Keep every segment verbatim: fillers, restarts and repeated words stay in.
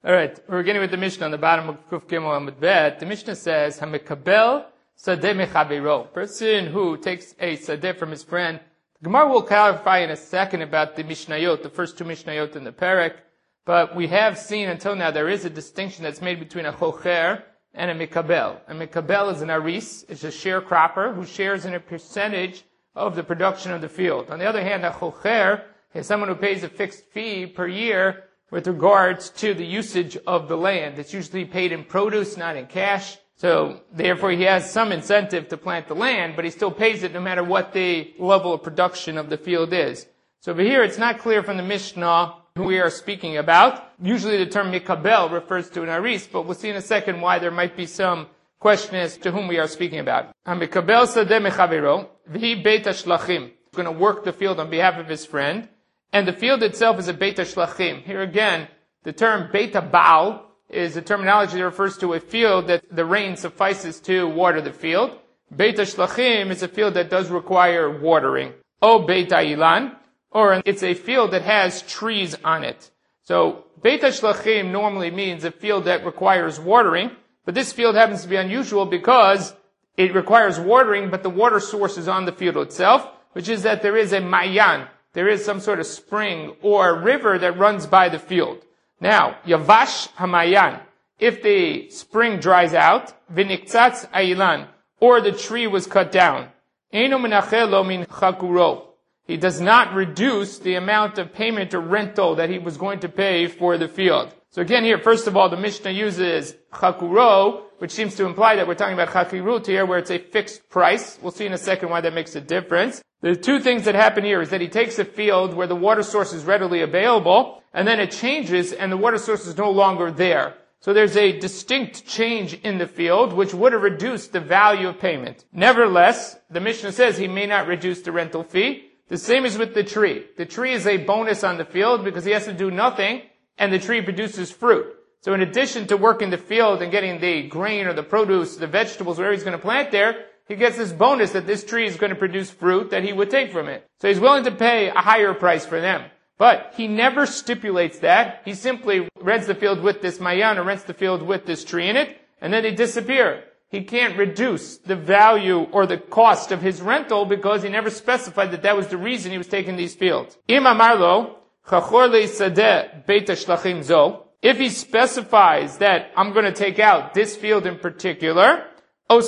All right, we're beginning with the Mishnah on the bottom of Kuf Gimel Amud Bet. The Mishnah says, "Hamikabel sadeh mechavero." Person who takes a sadeh from his friend. The Gemara will clarify in a second about the Mishnayot, the first two Mishnayot in the Perek. But we have seen until now there is a distinction that's made between a chocher and a mikabel. A mikabel is an aris, is a sharecropper who shares in a percentage of the production of the field. On the other hand, a chocher is someone who pays a fixed fee per year with regards to the usage of the land. It's usually paid in produce, not in cash. So, therefore, he has some incentive to plant the land, but he still pays it no matter what the level of production of the field is. So over here, it's not clear from the Mishnah who we are speaking about. Usually the term mikabel refers to an aris, but we'll see in a second why there might be some question as to whom we are speaking about. Mikabel sadeh mechavero, v'hi beit hashlachim. He's going to work the field on behalf of his friend. And the field itself is a Beit HaShlachim. Here again, the term Beit HaBaal is a terminology that refers to a field that the rain suffices to water the field. Beit HaShlachim is a field that does require watering. O Beit HaIlan, or it's a field that has trees on it. So Beit HaShlachim normally means a field that requires watering, but this field happens to be unusual because it requires watering, but the water source is on the field itself, which is that there is a Mayan. There is some sort of spring or river that runs by the field. Now, Yavash Hamayan, if the spring dries out, V'niktzatz Ailan, or the tree was cut down, Eino menachelo min chakuro. He does not reduce the amount of payment or rental that he was going to pay for the field. So again here, first of all, the Mishnah uses chakuro, which seems to imply that we're talking about chakirut here, where it's a fixed price. We'll see in a second why that makes a difference. The two things that happen here is that he takes a field where the water source is readily available, and then it changes and the water source is no longer there. So there's a distinct change in the field, which would have reduced the value of payment. Nevertheless, the Mishnah says he may not reduce the rental fee. The same is with the tree. The tree is a bonus on the field because he has to do nothing, and the tree produces fruit. So in addition to working the field and getting the grain or the produce, the vegetables, whatever he's going to plant there, he gets this bonus that this tree is going to produce fruit that he would take from it. So he's willing to pay a higher price for them. But he never stipulates that. He simply rents the field with this mayan or rents the field with this tree in it, and then they disappear. He can't reduce the value or the cost of his rental because he never specified that that was the reason he was taking these fields. Im amarlo, chachor le'isadeh beit hashlachim zo. If he specifies that I'm going to take out this field in particular, or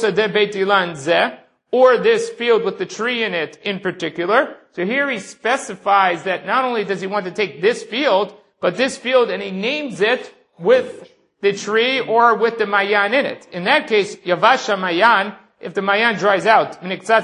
this field with the tree in it in particular. So here he specifies that not only does he want to take this field, but this field, and he names it with the tree or with the mayan in it. In that case, Yavasha Mayan, if the mayan dries out,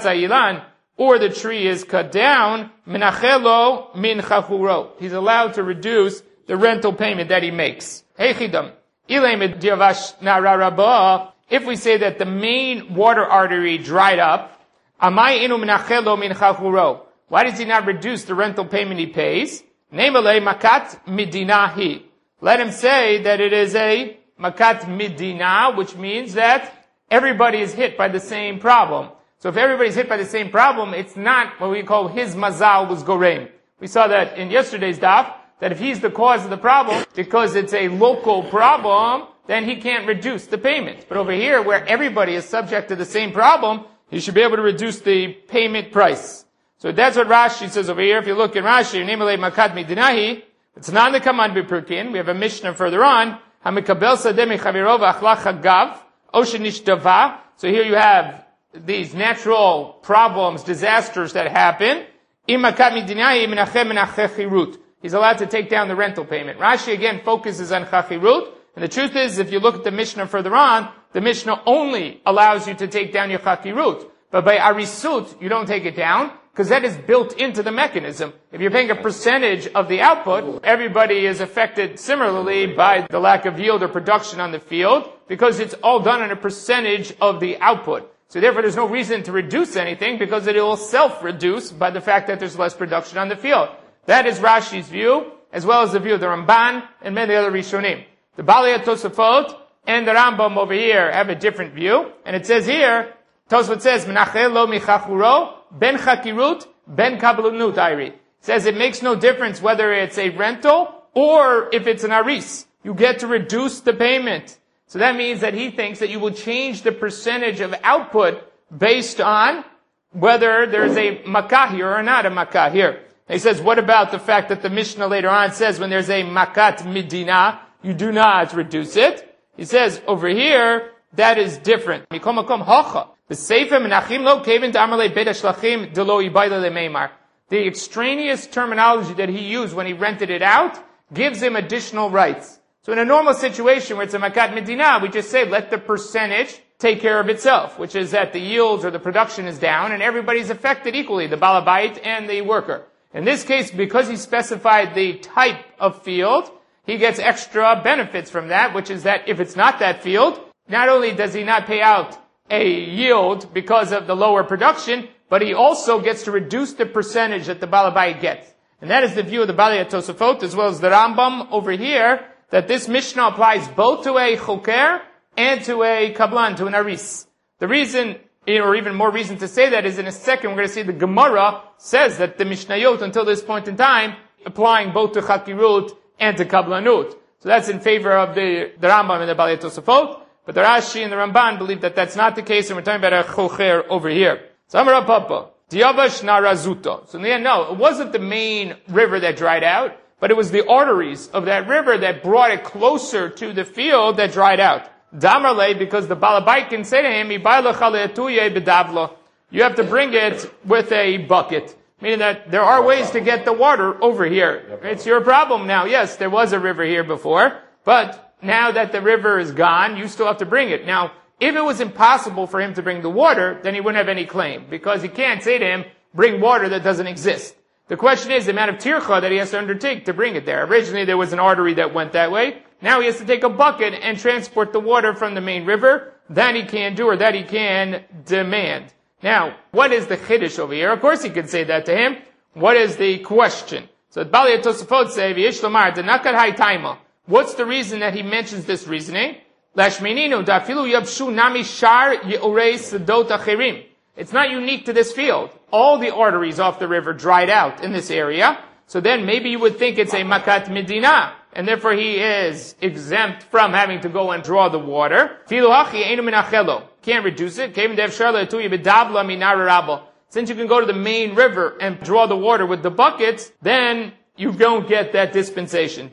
or the tree is cut down, Menachelo min chachuro. He's allowed to reduce the rental payment that he makes. Heichidam. Ilem Yavash Nararabah. If we say that the main water artery dried up, amai inu menachelo min chachuro. Why does he not reduce the rental payment he pays? Neimale makat midinahi. Let him say that it is a makat midina, which means that everybody is hit by the same problem. So if everybody's hit by the same problem, it's not what we call his mazal was gorem. We saw that in yesterday's daf, that if he's the cause of the problem, because it's a local problem, then he can't reduce the payment. But over here, where everybody is subject to the same problem, he should be able to reduce the payment price. So that's what Rashi says over here. If you look at Rashi, Nemalei Makat Midinahi, it's not in the Kaman B'Purkin. We have a Mishnah further on. Hamikabel Sadeh Mechaviro V'Achlach Hagav, Oshenish Dava. So here you have these natural problems, disasters that happen. Im Makat Midinahi Menachem Menacheh Chirut. He's allowed to take down the rental payment. Rashi again focuses on Chachirut. And the truth is, if you look at the Mishnah further on, the Mishnah only allows you to take down your chakirut. But by arisut, you don't take it down, because that is built into the mechanism. If you're paying a percentage of the output, everybody is affected similarly by the lack of yield or production on the field, because it's all done on a percentage of the output. So therefore there's no reason to reduce anything, because it will self-reduce by the fact that there's less production on the field. That is Rashi's view, as well as the view of the Ramban and many other Rishonim. The Balei Tosafot and the Rambam over here have a different view, and it says here, Tosafot says, Menachel lo michachuro, ben chakirut, ben kabbalut ayri. It says it makes no difference whether it's a rental or if it's an aris. you get to reduce the payment. So that means that he thinks that you will change the percentage of output based on whether there's a makkah here or not a makkah here. He says, what about the fact that the Mishnah later on says when there's a makat midina, you do not reduce it? He says, over here, that is different. The extraneous terminology that he used when he rented it out gives him additional rights. So in a normal situation where it's a makat medina, we just say, let the percentage take care of itself, which is that the yields or the production is down and everybody's affected equally, the balabait and the worker. In this case, because he specified the type of field, he gets extra benefits from that, which is that if it's not that field, not only does he not pay out a yield because of the lower production, but he also gets to reduce the percentage that the balabait gets. And that is the view of the Balei Tosafot as well as the Rambam over here, that this Mishnah applies both to a choker and to a kablan, to an aris. The reason, or even more reason to say that, is in a second we're going to see the Gemara says that the Mishnayot until this point in time applying both to chakirut and to kablanut. So that's in favor of the, the Rambam and the Balei Tosafot, but the Rashi and the Ramban believe that that's not the case, and we're talking about a choker over here. So Amar Papa, Diavash Narazuto. So in the end, no, it wasn't the main river that dried out, but it was the arteries of that river that brought it closer to the field that dried out. Damarle, because the balabait can say to him, you have to bring it with a bucket. Meaning that there are ways to get the water over here. It's your problem now. Yes, there was a river here before, but now that the river is gone, you still have to bring it. Now, if it was impossible for him to bring the water, then he wouldn't have any claim, because he can't say to him, bring water that doesn't exist. The question is the amount of tircha that he has to undertake to bring it there. Originally there was an artery that went that way. Now he has to take a bucket and transport the water from the main river. That he can do, or that he can demand. Now, what is the chiddush over here? Of course he could say that to him. What is the question? So Balei Tosafot say, V'yesh lomar, d'nakat hay taima. What's the reason that he mentions this reasoning? Lashmininu, dafilu yabshu nami shar ye'orei sedot acherim. It's not unique to this field. All the arteries off the river dried out in this area. So then maybe you would think it's a makat medina, and therefore he is exempt from having to go and draw the water. Can't reduce it. Since you can go to the main river and draw the water with the buckets, then you don't get that dispensation.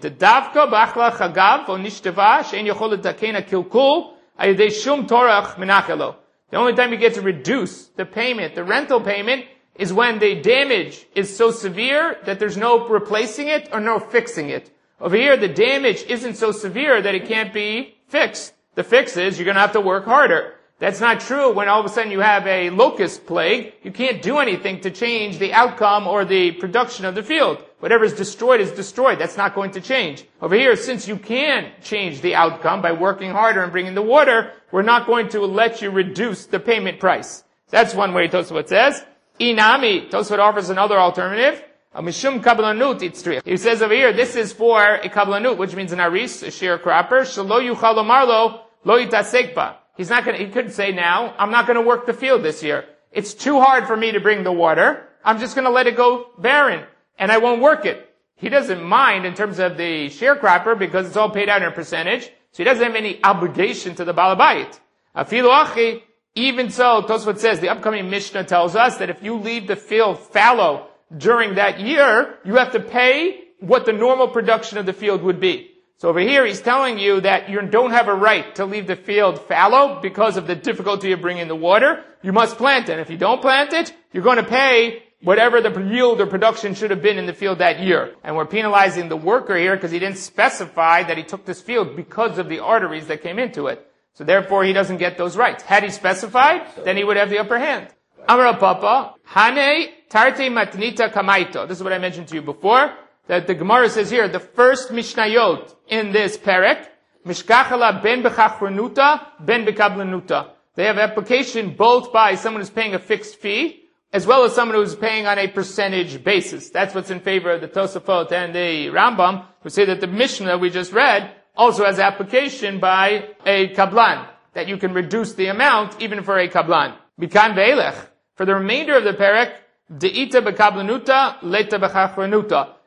The only time you get to reduce the payment, the rental payment, is when the damage is so severe that there's no replacing it or no fixing it. Over here, the damage isn't so severe that it can't be fixed. The fix is you're going to have to work harder. That's not true when all of a sudden you have a locust plague. You can't do anything to change the outcome or the production of the field. Whatever is destroyed is destroyed. That's not going to change. Over here, since you can change the outcome by working harder and bringing the water, we're not going to let you reduce the payment price. That's one way Tosfot says. Inami, Tosfot offers another alternative. Mishum kablanut itzrich. He says over here, this is for a kablanut, which means an aris, a sharecropper. Shelo yuchal omarlo lo yitasek ba. He's not going to, he could say now, I'm not going to work the field this year. It's too hard for me to bring the water. I'm just going to let it go barren, and I won't work it. He doesn't mind in terms of the sharecropper because it's all paid out in a percentage, so he doesn't have any obligation to the balabait. Afilu achi, even so, Tosfot says, the upcoming Mishnah tells us that if you leave the field fallow during that year, you have to pay what the normal production of the field would be. So over here, he's telling you that you don't have a right to leave the field fallow because of the difficulty of bringing the water. You must plant it. And if you don't plant it, you're going to pay whatever the yield or production should have been in the field that year. And we're penalizing the worker here because he didn't specify that he took this field because of the arteries that came into it. So therefore, he doesn't get those rights. Had he specified, then he would have the upper hand. Amar Papa, Hane tarte matnita kamaito. This is what I mentioned to you before. That the Gemara says here, the first Mishnayot in this perek, Mishkachala ben bechachronuta, ben bekablanuta. They have application both by someone who's paying a fixed fee, as well as someone who's paying on a percentage basis. That's what's in favor of the Tosafot and the Rambam, who say that the Mishnah we just read also has application by a kablan, that you can reduce the amount even for a kablan. Bikan ve'elech. For the remainder of the perek, de'ita bekablanuta, leta bechachronuta.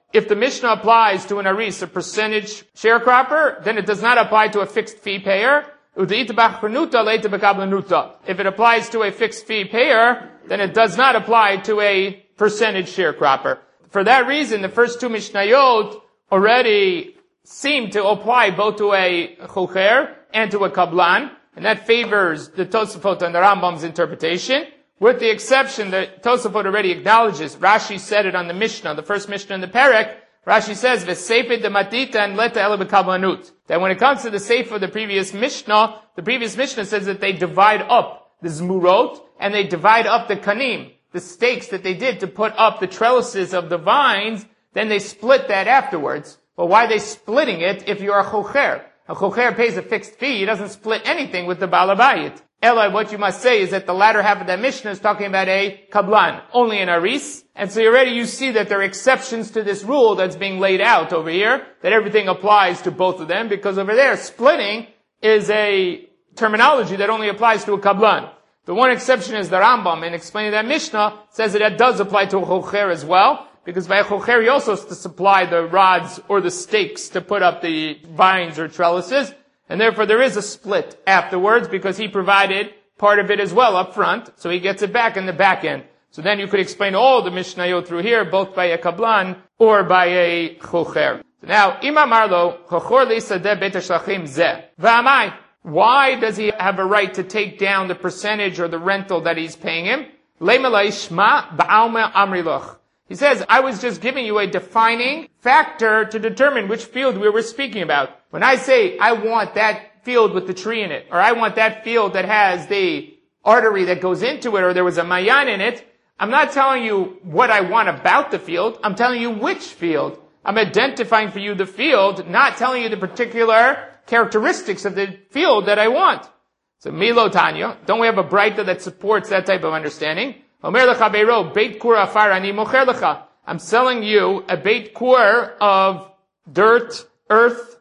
if the Mishnah applies to an aris, a percentage sharecropper, then it does not apply to a fixed fee payer. If it applies to a fixed fee payer, then it does not apply to a percentage sharecropper. For that reason, the first two Mishnayot already seem to apply both to a chocher and to a kablan, and that favors the Tosafot and the Rambam's interpretation, with the exception that Tosafot already acknowledges. Rashi said it on the Mishnah, the first Mishnah in the Perek. Rashi says, "V'seifet dematita and leta ele b'kablanut." That when it comes to the seif of the previous Mishnah, the previous Mishnah says that they divide up the zmurot and they divide up the kanim, the stakes that they did to put up the trellises of the vines. Then they split that afterwards. But why are they splitting it if you're a chocher? A chocher pays a fixed fee. He doesn't split anything with the Baal Habayit. Ella, what you must say is that the latter half of that Mishnah is talking about a kablan, only an aris. And so already you see that there are exceptions to this rule that's being laid out over here, that everything applies to both of them, because over there, splitting is a terminology that only applies to a kablan. The one exception is the Rambam, in explaining that Mishnah, says that it does apply to a chocher as well, because by a chocher he also has to supply the rods or the stakes to put up the vines or trellises. And therefore there is a split afterwards because he provided part of it as well up front, so he gets it back in the back end. So then you could explain all the Mishnayot through here, both by a kablan or by a chocher. So now, Imam Arlo, chochor lisadeh beit hashlachim zeh. V'amai. Why does he have a right to take down the percentage or the rental that he's paying him? Leimelai shma ba'alma amriloch. He says, I was just giving you a defining factor to determine which field we were speaking about. When I say, I want that field with the tree in it, or I want that field that has the artery that goes into it, or there was a mayan in it, I'm not telling you what I want about the field. I'm telling you which field. I'm identifying for you the field, not telling you the particular characteristics of the field that I want. So, Milo Tanya, don't we have a Braita that supports that type of understanding? I'm selling you a beit kur of dirt, earth,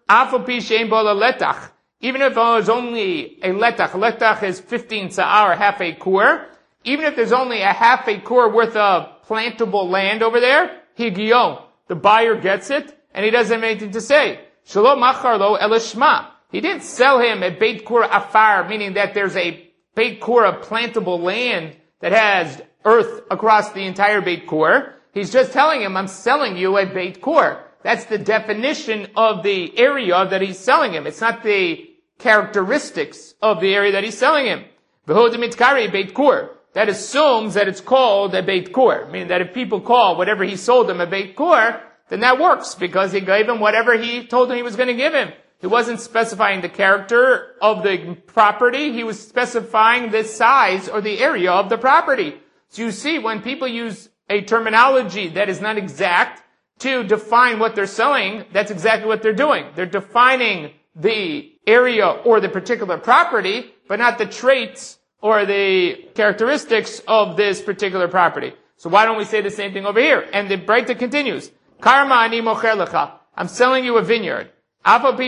even if it was only a letach. Letach is fifteen sa'ar, half a kur. Even if there's only a half a kur worth of plantable land over there, higiyo, the buyer gets it, and he doesn't have anything to say. Shelo machar lo elishma. He didn't sell him a beit kur afar, meaning that there's a beit kur of plantable land that has earth across the entire Beit Kur. He's just telling him, I'm selling you a Beit Kur. That's the definition of the area that he's selling him. It's not the characteristics of the area that he's selling him. V'hodimitkari Beit Kur. That assumes that it's called a Beit Kur. Meaning that if people call whatever he sold them a Beit Kur, then that works, because he gave him whatever he told him he was going to give him. He wasn't specifying the character of the property. He was specifying the size or the area of the property. So you see, when people use a terminology that is not exact to define what they're selling, that's exactly what they're doing. They're defining the area or the particular property, but not the traits or the characteristics of this particular property. So why don't we say the same thing over here? And the Braita continues, Karma ani mocher lecha. I'm selling you a vineyard. Even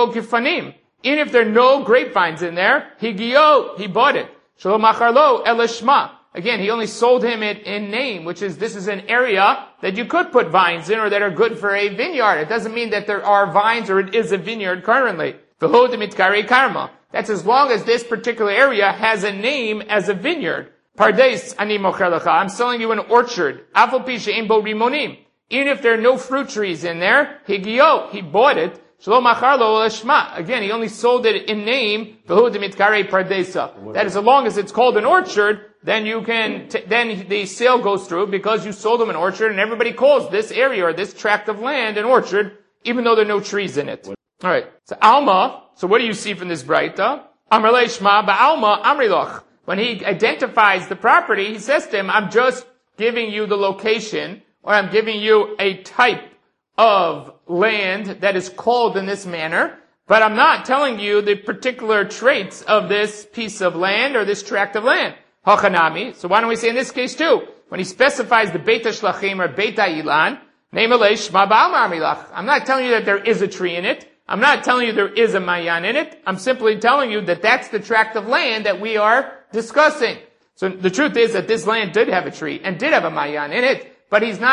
if there are no grapevines in there, higiyo, he bought it. Shelo macharlo elishma. Again, he only sold him it in name, which is, this is an area that you could put vines in or that are good for a vineyard. It doesn't mean that there are vines or it is a vineyard currently. Karma. That's as long as this particular area has a name as a vineyard. Pardes ani mocher lecha. I'm selling you an orchard. Afal pi she'ein bo rimonim. Even if there are no fruit trees in there, higiyo, he bought it. Again, he only sold it in name. That is, as long as it's called an orchard, then you can, t- then the sale goes through because you sold him an orchard, and everybody calls this area or this tract of land an orchard, even though there are no trees in it. All right. So Alma. So what do you see from this Braita? Amrle Shma ba'Alma Amriloch. When he identifies the property, he says to him, "I'm just giving you the location, or I'm giving you a type of land that is called in this manner, but I'm not telling you the particular traits of this piece of land or this tract of land." Hachanami. So why don't we say in this case too, when he specifies the Beit HaShlachim or Beit HaIlan, Ne'malei Shma ba'Alma Amrilach. I'm not telling you that there is a tree in it. I'm not telling you there is a mayan in it. I'm simply telling you that that's the tract of land that we are discussing. So the truth is that this land did have a tree and did have a mayan in it, but he's not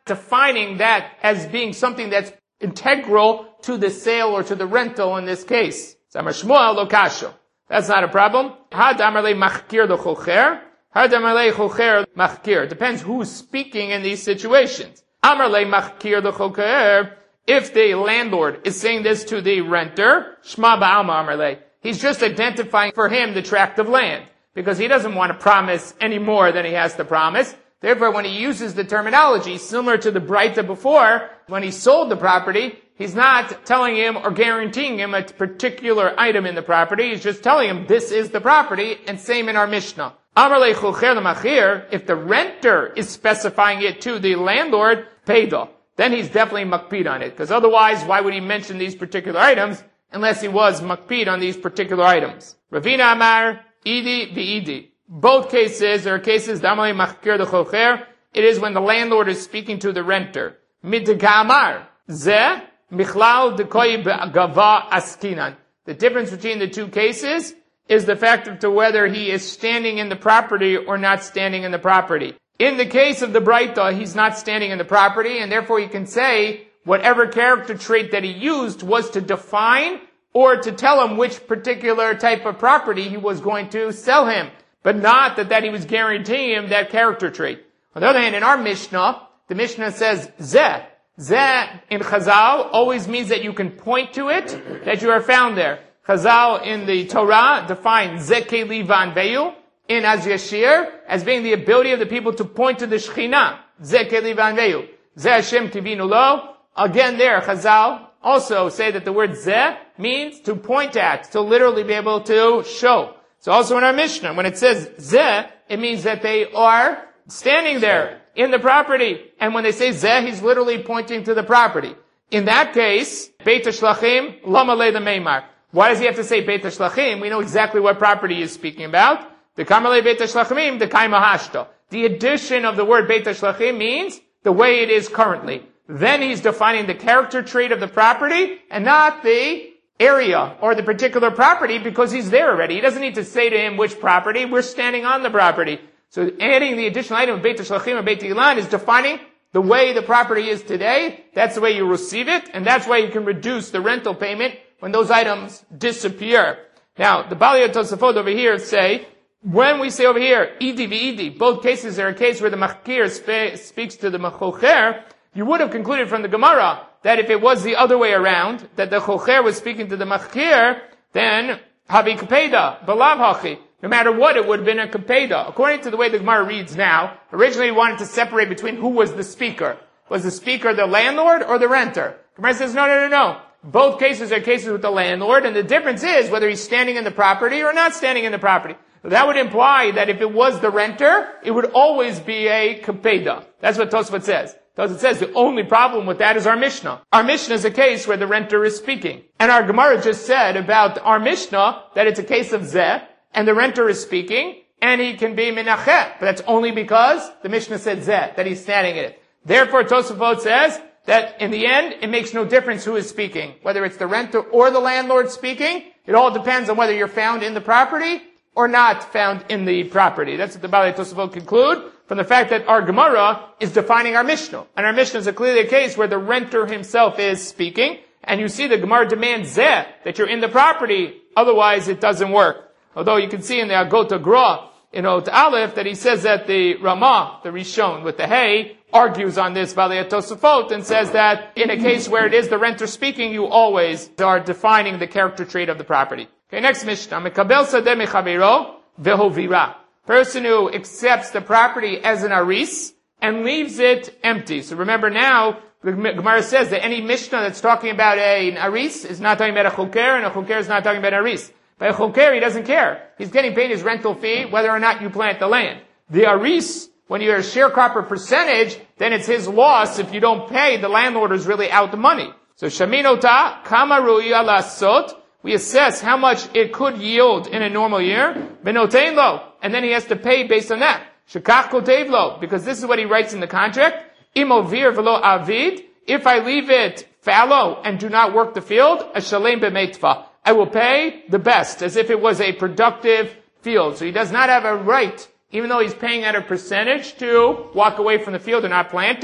defining that as being something that's integral to the sale or to the rental in this case. Samar Shmuel lo kasho. That's not a problem. Ha damar le machkir the chocher. Ha damar le chocher machkir. Depends who's speaking in these situations. Amar le machkir the chocher. If the landlord is saying this to the renter, shma ba'alma amar le. He's just identifying for him the tract of land, because he doesn't want to promise any more than he has to promise. Therefore, when he uses the terminology similar to the Braita before, when he sold the property, he's not telling him or guaranteeing him a particular item in the property. He's just telling him this is the property, and same in our Mishnah. Amar le chocher l'machir, if the renter is specifying it to the landlord, peido, then he's definitely makpid on it, because otherwise, why would he mention these particular items unless he was makpid on these particular items? Ravina Amar, Idi v'idi. Both cases are cases, damali machkir the chocher, it is when the landlord is speaking to the renter. Midgamar, ze, michlal dekoi gava askinan. The difference between the two cases is the fact of to whether he is standing in the property or not standing in the property. In the case of the Braita, he's not standing in the property, and therefore he can say whatever character trait that he used was to define or to tell him which particular type of property he was going to sell him, but not that, that he was guaranteeing him that character trait. On the other hand, in our Mishnah, the Mishnah says zeh. Zeh in Chazal always means that you can point to it, that you are found there. Chazal in the Torah define zeh keli vanveyu in Az Yashir as being the ability of the people to point to the Shekhinah. Zeh keli vanveyu. Zeh Hashem tivinu lo. Again there, Chazal also say that the word zeh means to point at, to literally be able to show. So also in our Mishnah, when it says zeh, it means that they are standing there in the property. And when they say zeh, he's literally pointing to the property. In that case, Beit HaShlachim, lama le the meimar. Why does he have to say Beit HaShlachim? We know exactly what property he is speaking about. The Kamalei Beit HaShlachim, the Kaima Hashto. The addition of the word Beit HaShlachim means the way it is currently. Then he's defining the character trait of the property and not the area or the particular property, because he's there already. He doesn't need to say to him which property. We're standing on the property. So adding the additional item of Beit HaShlachim or Beit Ilan is defining the way the property is today. That's the way you receive it, and that's why you can reduce the rental payment when those items disappear. Now, the Bali Tosafot over here say, when we say over here, Idi v'Idi, both cases are a case where the Machkir spe- speaks to the Machocher, you would have concluded from the Gemara that if it was the other way around, that the Chocher was speaking to the Machkir, then Havi Kapeda, Balav Hachi. No matter what, it would have been a Kapeda. According to the way the Gemara reads now, originally he wanted to separate between who was the speaker. Was the speaker the landlord or the renter? Gemara says, no, no, no, no. Both cases are cases with the landlord, and the difference is whether he's standing in the property or not standing in the property. That would imply that if it was the renter, it would always be a Kapeda. That's what Tosfot says. Tosfot says the only problem with that is our Mishnah. Our Mishnah is a case where the renter is speaking. And our Gemara just said about our Mishnah that it's a case of Zeh, and the renter is speaking, and he can be Menachet. But that's only because the Mishnah said Zeh, that he's standing in it. Therefore, Tosfot says that in the end, it makes no difference who is speaking. Whether it's the renter or the landlord speaking, it all depends on whether you're found in the property or not found in the property. That's what the Balei Tosafot conclude from the fact that our Gemara is defining our Mishnah. And our Mishnah is a clearly a case where the renter himself is speaking, and you see the Gemara demands Zeh, that you're in the property, otherwise it doesn't work. Although you can see in the Agota Gra, in Ot Aleph, that he says that the Ramah, the Rishon with the hay, argues on this Balei Tosafot and says that in a case where it is the renter speaking, you always are defining the character trait of the property. Okay, next Mishnah. Mekabel sadeh mechavero vehovira. Person who accepts the property as an aris and leaves it empty. So remember now, the Gemara says that any Mishnah that's talking about a, an aris is not talking about a choker, and a choker is not talking about an aris. By a choker, he doesn't care. He's getting paid his rental fee whether or not you plant the land. The aris, when you're a sharecropper percentage, then it's his loss. If you don't pay, the landlord is really out the money. So shaminota kama ruya lasot. We assess how much it could yield in a normal year. Benotein lo. And then he has to pay based on that. Shekach kotev lo. Because this is what he writes in the contract. Imovir velo avid. If I leave it fallow and do not work the field, a shalem b'meitva. I will pay the best, as if it was a productive field. So he does not have a right, even though he's paying at a percentage, to walk away from the field and not plant it.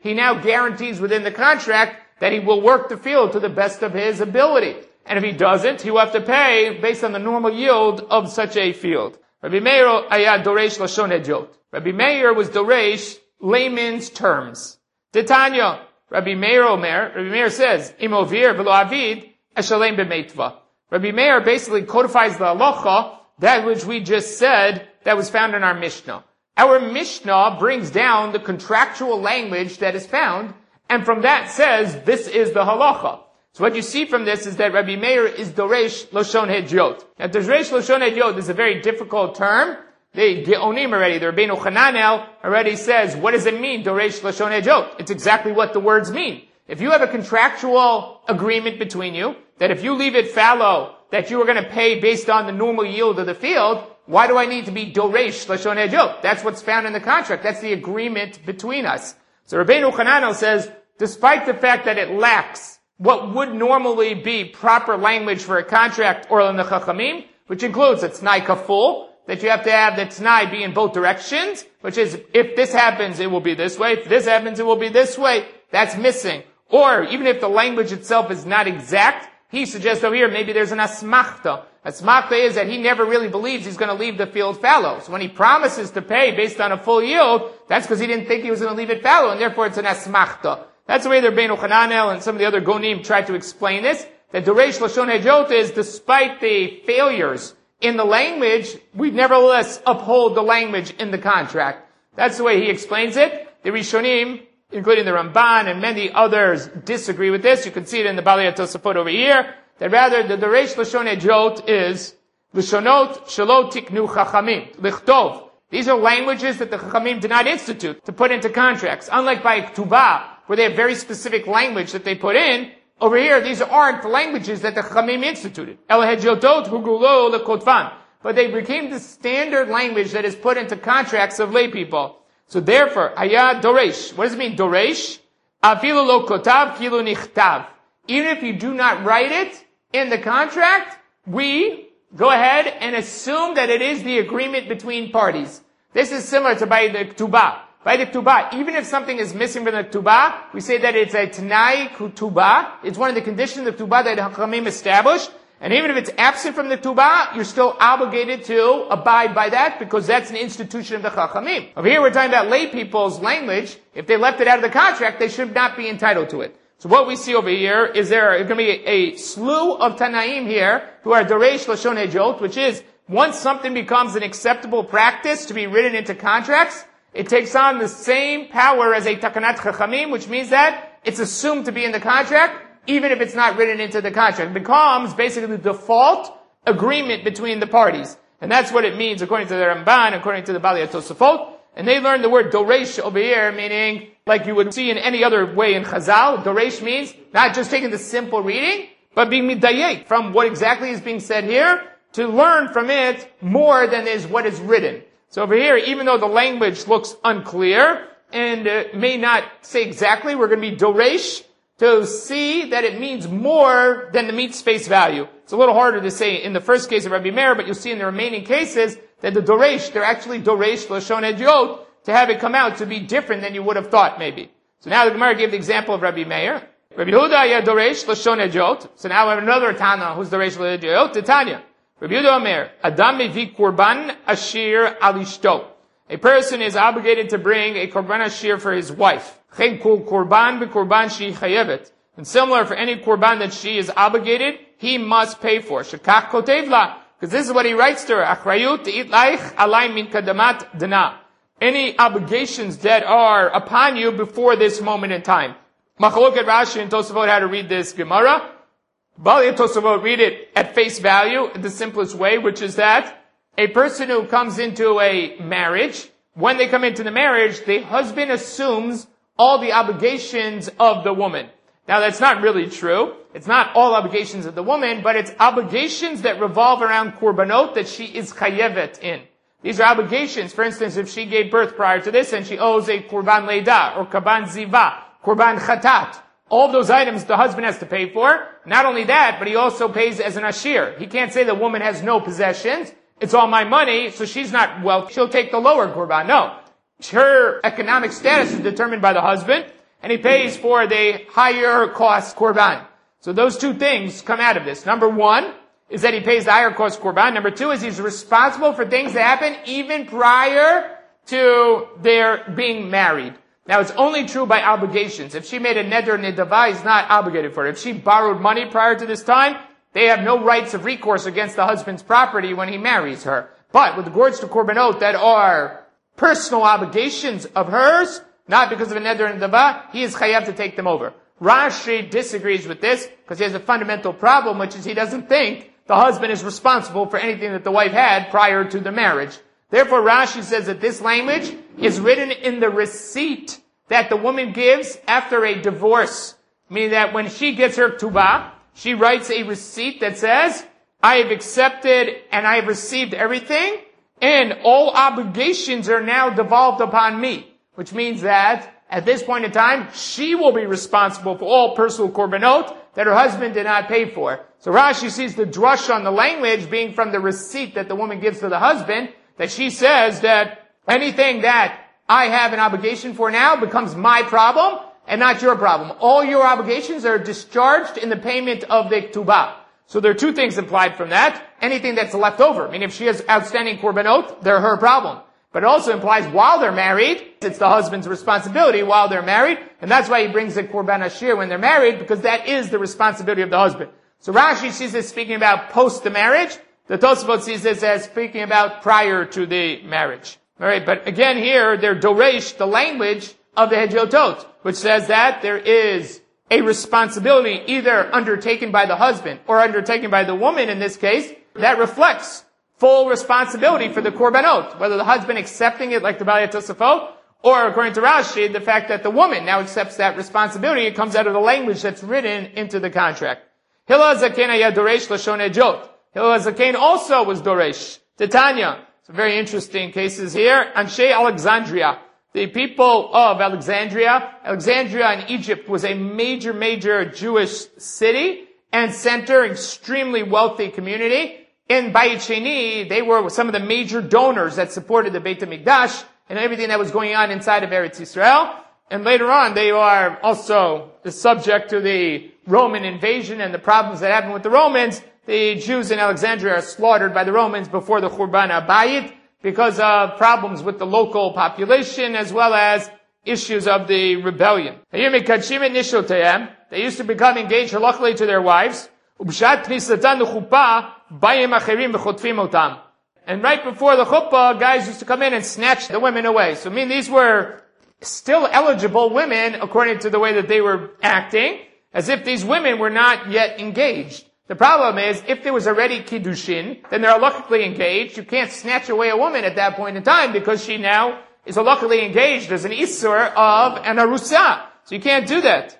he now guarantees within the contract that he will work the field to the best of his ability. And if he doesn't, he will have to pay based on the normal yield of such a field. Rabbi Meir ayad doresh lashon hediot. Rabbi Meir was doresh layman's terms. Titania, Rabbi Meir Omer, Rabbi Meir says, imovir v'lo avid, eshalem b'meitva. Rabbi Meir basically codifies the halacha, that which we just said, that was found in our Mishnah. Our Mishnah brings down the contractual language that is found, and from that says, this is the halacha. So what you see from this is that Rabbi Meir is doresh lashon hediot. Now, doresh lashon hediot is a very difficult term. The Geonim already, the Rabbeinu Hananel already says, what does it mean, doresh lashon hediot? It's exactly what the words mean. If you have a contractual agreement between you, that if you leave it fallow, that you are going to pay based on the normal yield of the field, why do I need to be doresh lashon hediot? That's what's found in the contract. That's the agreement between us. So Rabbeinu Hananel says, despite the fact that it lacks what would normally be proper language for a contract or in the Chachamim, which includes a t'nai kaful, that you have to have the t'nai be in both directions, which is, if this happens, it will be this way. If this happens, it will be this way. That's missing. Or, even if the language itself is not exact, he suggests over here, maybe there's an asmachta. Asmachta is that he never really believes he's going to leave the field fallow. So when he promises to pay based on a full yield, that's because he didn't think he was going to leave it fallow, and therefore it's an asmachta. That's the way the Rabbeinu Hananel and some of the other Gonim tried to explain this, that doresh lashon hediot is, despite the failures in the language, we nevertheless uphold the language in the contract. That's the way he explains it. The Rishonim, including the Ramban and many others, disagree with this. You can see it in the Balei HaTosafot over here, that rather the doresh lashon hediot is lashonot shelo tiknu chachamim, lichtov. These are languages that the chachamim did not institute to put into contracts. Unlike by ktubah, where they have very specific language that they put in, over here, these aren't the languages that the Chachamim instituted. El hediotot hugulo lekotvan. But they became the standard language that is put into contracts of lay people. So therefore, haya doresh. What does it mean, doresh? Afilu lo kotav kilu nichtav. Even if you do not write it in the contract, we go ahead and assume that it is the agreement between parties. This is similar to by the ktubah. By the ktubah, even if something is missing from the ktubah, we say that it's a t'nai ktubah. It's one of the conditions of ktubah that Hachamim established. And even if it's absent from the ktubah, you're still obligated to abide by that because that's an institution of the Chachamim. Over here we're talking about lay people's language. If they left it out of the contract, they should not be entitled to it. So what we see over here is there going to be a, a slew of Tanaim here who are doresh lashon hediot, which is once something becomes an acceptable practice to be written into contracts, it takes on the same power as a takanat chachamim, which means that it's assumed to be in the contract, even if it's not written into the contract. It becomes basically the default agreement between the parties. And that's what it means according to the Ramban, according to the Balei HaTosafot. And they learned the word doresh over here, meaning, like you would see in any other way in Chazal, doresh means not just taking the simple reading, but being midayek from what exactly is being said here, to learn from it more than is what is written. So over here, even though the language looks unclear and uh, may not say exactly, we're going to be doresh to see that it means more than the meets face value. It's a little harder to say in the first case of Rabbi Meir, but you'll see in the remaining cases that the doresh, they're actually doresh lashon hediot to have it come out to be different than you would have thought maybe. So now the Gemara gave the example of Rabbi Meir. Rabbi Yehuda ya doresh lashon hediot. So now we have another Tana who's doresh lashon hediot. Titania. Rabbi Yehuda Omer, Adam mevi korban ashir alishto. A person is obligated to bring a korban ashir for his wife. Chen kol korban bekorban she chayevet. And similar for any korban that she is obligated, he must pay for. Shekach kotev la. Because this is what he writes to her. Achrayut te'it laich alay min kadamat dana. Any obligations that are upon you before this moment in time. Machalok at Rashi and Tosafot how to read this Gemara. Balei HaTosafot read it at face value in the simplest way, which is that a person who comes into a marriage, when they come into the marriage, the husband assumes all the obligations of the woman. Now that's not really true. It's not all obligations of the woman, but it's obligations that revolve around korbanot that she is chayevet in. These are obligations. For instance, if she gave birth prior to this and she owes a korban leida or korban ziva, korban chatat, all of those items the husband has to pay for. Not only that, but he also pays as an ashir. He can't say the woman has no possessions. It's all my money, so she's not wealthy. She'll take the lower korban. No. Her economic status is determined by the husband. and he pays for the higher cost korban. So those two things come out of this. Number one is that he pays the higher cost korban. Number two is he's responsible for things that happen even prior to their being married. Now, it's only true by obligations. If she made a neder nidava, he's not obligated for it. If she borrowed money prior to this time, they have no rights of recourse against the husband's property when he marries her. But with regards to korbanot that are personal obligations of hers, not because of a neder nidava, he is chayav to take them over. Rashi disagrees with this because he has a fundamental problem, which is he doesn't think the husband is responsible for anything that the wife had prior to the marriage. Therefore, Rashi says that this language is written in the receipt that the woman gives after a divorce. Meaning that when she gets her ktubah, she writes a receipt that says, I have accepted and I have received everything, and all obligations are now devolved upon me. Which means that at this point in time, she will be responsible for all personal korbanot that her husband did not pay for. So Rashi sees the drush on the language being from the receipt that the woman gives to the husband, that she says that anything that I have an obligation for now becomes my problem and not your problem. All your obligations are discharged in the payment of the ktubah. So there are two things implied from that. Anything that's left over. I mean, if she has outstanding korbanot, they're her problem. But it also implies while they're married, it's the husband's responsibility while they're married, and that's why he brings the korban ashir when they're married, because that is the responsibility of the husband. So Rashi sees this speaking about post the marriage. The Tosafot sees this as speaking about prior to the marriage. Alright, but again here, they're doresh, the language of the Hedyotot, which says that there is a responsibility either undertaken by the husband or undertaken by the woman in this case, that reflects full responsibility for the korbanot, whether the husband accepting it like the Balei Tosafot, or according to Rashi, the fact that the woman now accepts that responsibility. It comes out of the language that's written into the contract. Hillel Zaken haya doresh lashon hediyot. Hillel Zaken also was doresh. Titania. Some very interesting cases here. Anshe Alexandria. The people of Alexandria. Alexandria in Egypt was a major, major Jewish city and center, extremely wealthy community. In Bayit Sheni, they were some of the major donors that supported the Beit HaMikdash and everything that was going on inside of Eretz Yisrael. And later on, they are also subject to the Roman invasion and the problems that happened with the Romans. The Jews in Alexandria are slaughtered by the Romans before the Churban HaBayit because of problems with the local population as well as issues of the rebellion. They used to become engaged halachically to their wives. And right before the chuppah, guys used to come in and snatch the women away. So I mean, these were still eligible women according to the way that they were acting, as if these women were not yet engaged. The problem is, if there was already kiddushin, then they're halachically engaged. You can't snatch away a woman at that point in time because she now is halachically engaged as an isur of an arusa. So you can't do that.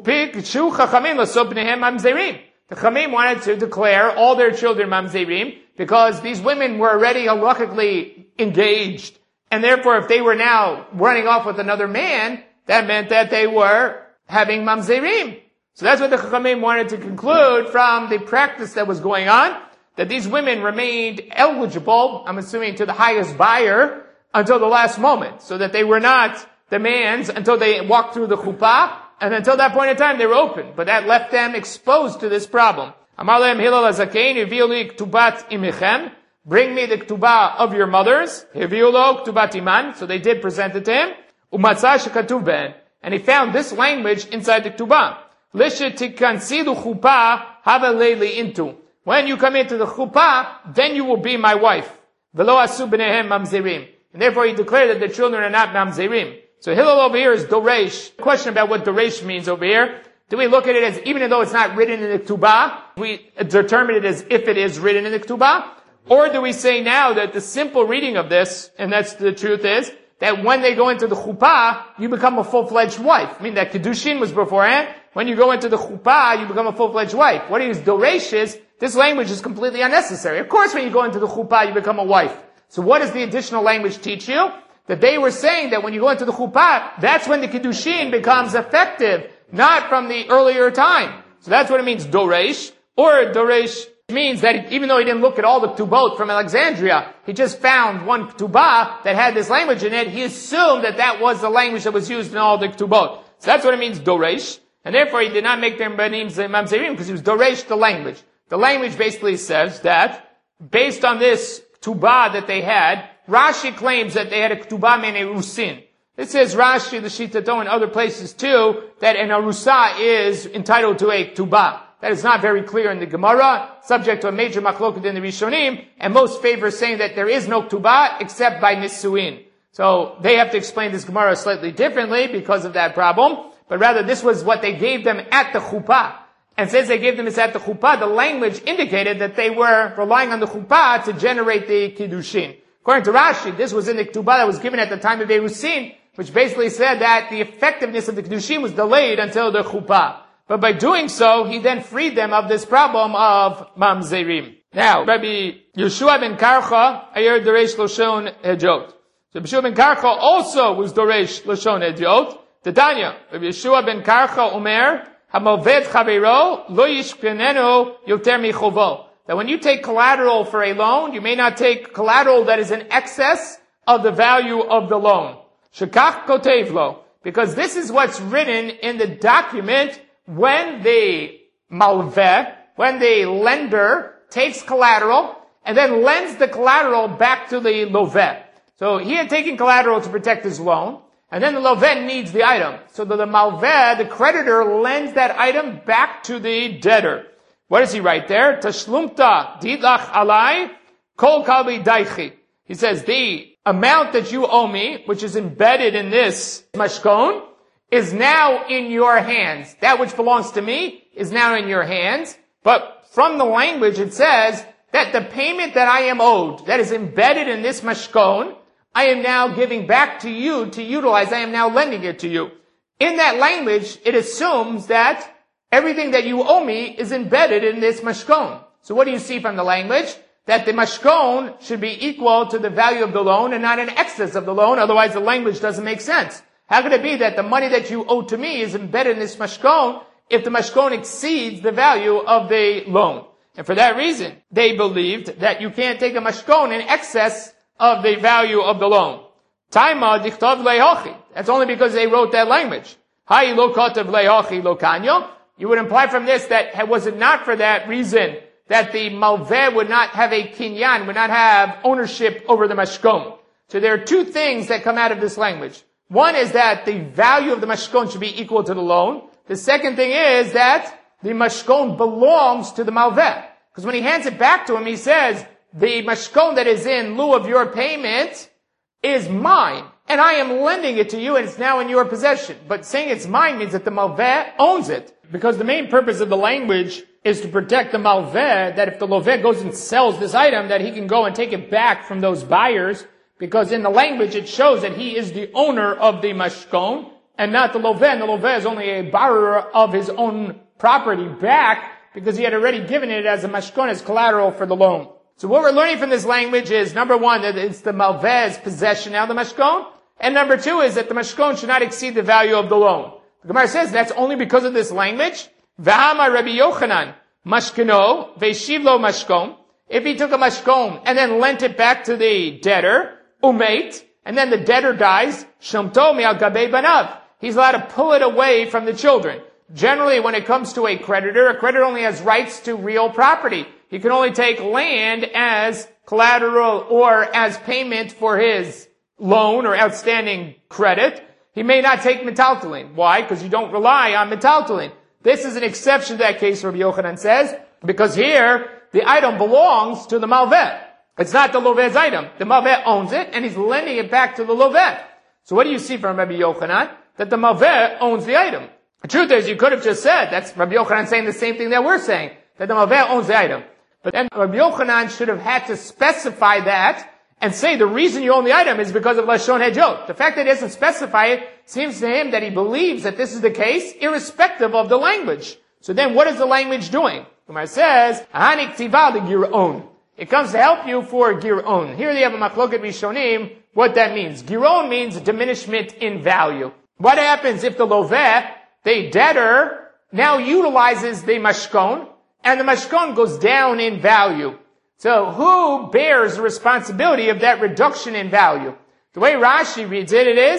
The Chamim wanted to declare all their children mamzerim because these women were already halachically engaged, and therefore if they were now running off with another man, that meant that they were having mamzerim. So that's what the Chamim wanted to conclude from the practice that was going on, that these women remained eligible, I'm assuming to the highest buyer, until the last moment, so that they were not the man's until they walked through the chuppah, and until that point in time, they were open. But that left them exposed to this problem. Amar lehem Hillel HaZaken, Hiviu li ktubat imichem. Bring me the ktubah of your mothers. Hiviu lo ktubat iman. So they did present it to him. Umatzah shekatuv ben. And he found this language inside the ktubah. Lishe tikansilu chuppah hava leili intu. When you come into the chuppah, then you will be my wife. Velo asu b'nehem mamzerim. And therefore he declared that the children are not mamzerim. So Hillel over here is doresh. Question about what doresh means over here. Do we look at it as, even though it's not written in the ktubah, we determine it as if it is written in the ktubah? Or do we say now that the simple reading of this, and that's the truth is, that when they go into the chuppah, you become a full-fledged wife. I mean, that kiddushin was beforehand. When you go into the chuppah, you become a full-fledged wife. What is doresh is, this language is completely unnecessary. Of course, when you go into the chuppah, you become a wife. So what does the additional language teach you? That they were saying that when you go into the chuppah, that's when the kiddushin becomes effective, not from the earlier time. So that's what it means, doresh. Or doresh means that even though he didn't look at all the ktubot from Alexandria, he just found one ktubah that had this language in it, he assumed that that was the language that was used in all the ktubot. So that's what it means, doresh. And therefore he did not make their banim mamzerim because he was doresh the language. The language basically says that, based on this ketubah that they had, Rashi claims that they had a ketubah min erusin. It says Rashi, the Shitato, and other places too, that an arusa is entitled to a ketubah. That is not very clear in the Gemara, subject to a major machloket in the Rishonim, and most favor saying that there is no ketubah except by nisuin. So they have to explain this Gemara slightly differently because of that problem, but rather this was what they gave them at the chuppah. And since they gave them this at the chuppah, the language indicated that they were relying on the chuppah to generate the kiddushin. According to Rashi, this was in the ketubah that was given at the time of Erusin, which basically said that the effectiveness of the kiddushin was delayed until the chuppah. But by doing so, he then freed them of this problem of mamzerim. Now, Rabbi Yeshua ben Karcha, ayer doresh loshon hejot. So Yeshua ben Karcha also was doresh loshon hejot. The Tanya, Rabbi Yeshua ben Karcha omer, hamoved chaveiro lo yishkenenu yoter michovo. That when you take collateral for a loan, you may not take collateral that is in excess of the value of the loan. Shekach kotev lo. Because this is what's written in the document when the malveh, when the lender takes collateral and then lends the collateral back to the loveh. So he had taken collateral to protect his loan, and then the loveh needs the item. So the, the malveh, the creditor, lends that item back to the debtor. What does he write there? Tashlumta didlach alai kol kalbi daichi. He says, the amount that you owe me, which is embedded in this mashkon, is now in your hands. That which belongs to me is now in your hands. But from the language it says that the payment that I am owed, that is embedded in this mashkon, I am now giving back to you to utilize. I am now lending it to you. In that language, it assumes that everything that you owe me is embedded in this mashkon. So what do you see from the language? That the mashkon should be equal to the value of the loan and not in excess of the loan. Otherwise the language doesn't make sense. How could it be that the money that you owe to me is embedded in this mashkon if the mashkon exceeds the value of the loan? And for that reason, they believed that you can't take a mashkon in excess of the value of the loan. Taima dichtav lehochi. That's only because they wrote that language. Hai lo kotav lehochi lo kanyo. You would imply from this that was it not for that reason that the malveh would not have a kinyan, would not have ownership over the mashkon. So there are two things that come out of this language. One is that the value of the mashkon should be equal to the loan. The second thing is that the mashkon belongs to the malveh. Because when he hands it back to him, he says, the mashkon that is in lieu of your payment is mine, and I am lending it to you, and it's now in your possession. But saying it's mine means that the malveh owns it. Because the main purpose of the language is to protect the malveh, that if the loveh goes and sells this item, that he can go and take it back from those buyers, because in the language it shows that he is the owner of the mashkon, and not the loveh, and the loveh is only a borrower of his own property back, because he had already given it as a mashkon, as collateral for the loan. So what we're learning from this language is, number one, that it's the malveh's possession now, the mashkon, and number two is that the mashkon should not exceed the value of the loan. The Gemara says that's only because of this language. V'hama Rabbi Yochanan, mashkeno, ve'shivlo mashkon. If he took a mashkon and then lent it back to the debtor, umeit, and then the debtor dies, shamto mi'al gabei banav. He's allowed to pull it away from the children. Generally, when it comes to a creditor, a creditor only has rights to real property. He can only take land as collateral or as payment for his loan or outstanding credit. He may not take metaltalin. Why? Because you don't rely on metaltalin. This is an exception to that case, Rabbi Yochanan says, because here, the item belongs to the malveh. It's not the loveh's item. The malveh owns it, and he's lending it back to the loveh. So what do you see from Rabbi Yochanan? That the malveh owns the item. The truth is, you could have just said, that's Rabbi Yochanan saying the same thing that we're saying, that the malveh owns the item. But then Rabbi Yochanan should have had to specify that and say the reason you own the item is because of Lashon Hejot. The fact that he doesn't specify it seems to him that he believes that this is the case, irrespective of the language. So then what is the language doing? Gemara says, Hanik tiva the Giron. It comes to help you for Giron. Here they have a machloket Rishonim, what that means. Giron means diminishment in value. What happens if the loveh, the debtor, now utilizes the mashkon, and the mashkon goes down in value? So who bears the responsibility of that reduction in value? The way Rashi reads it, it is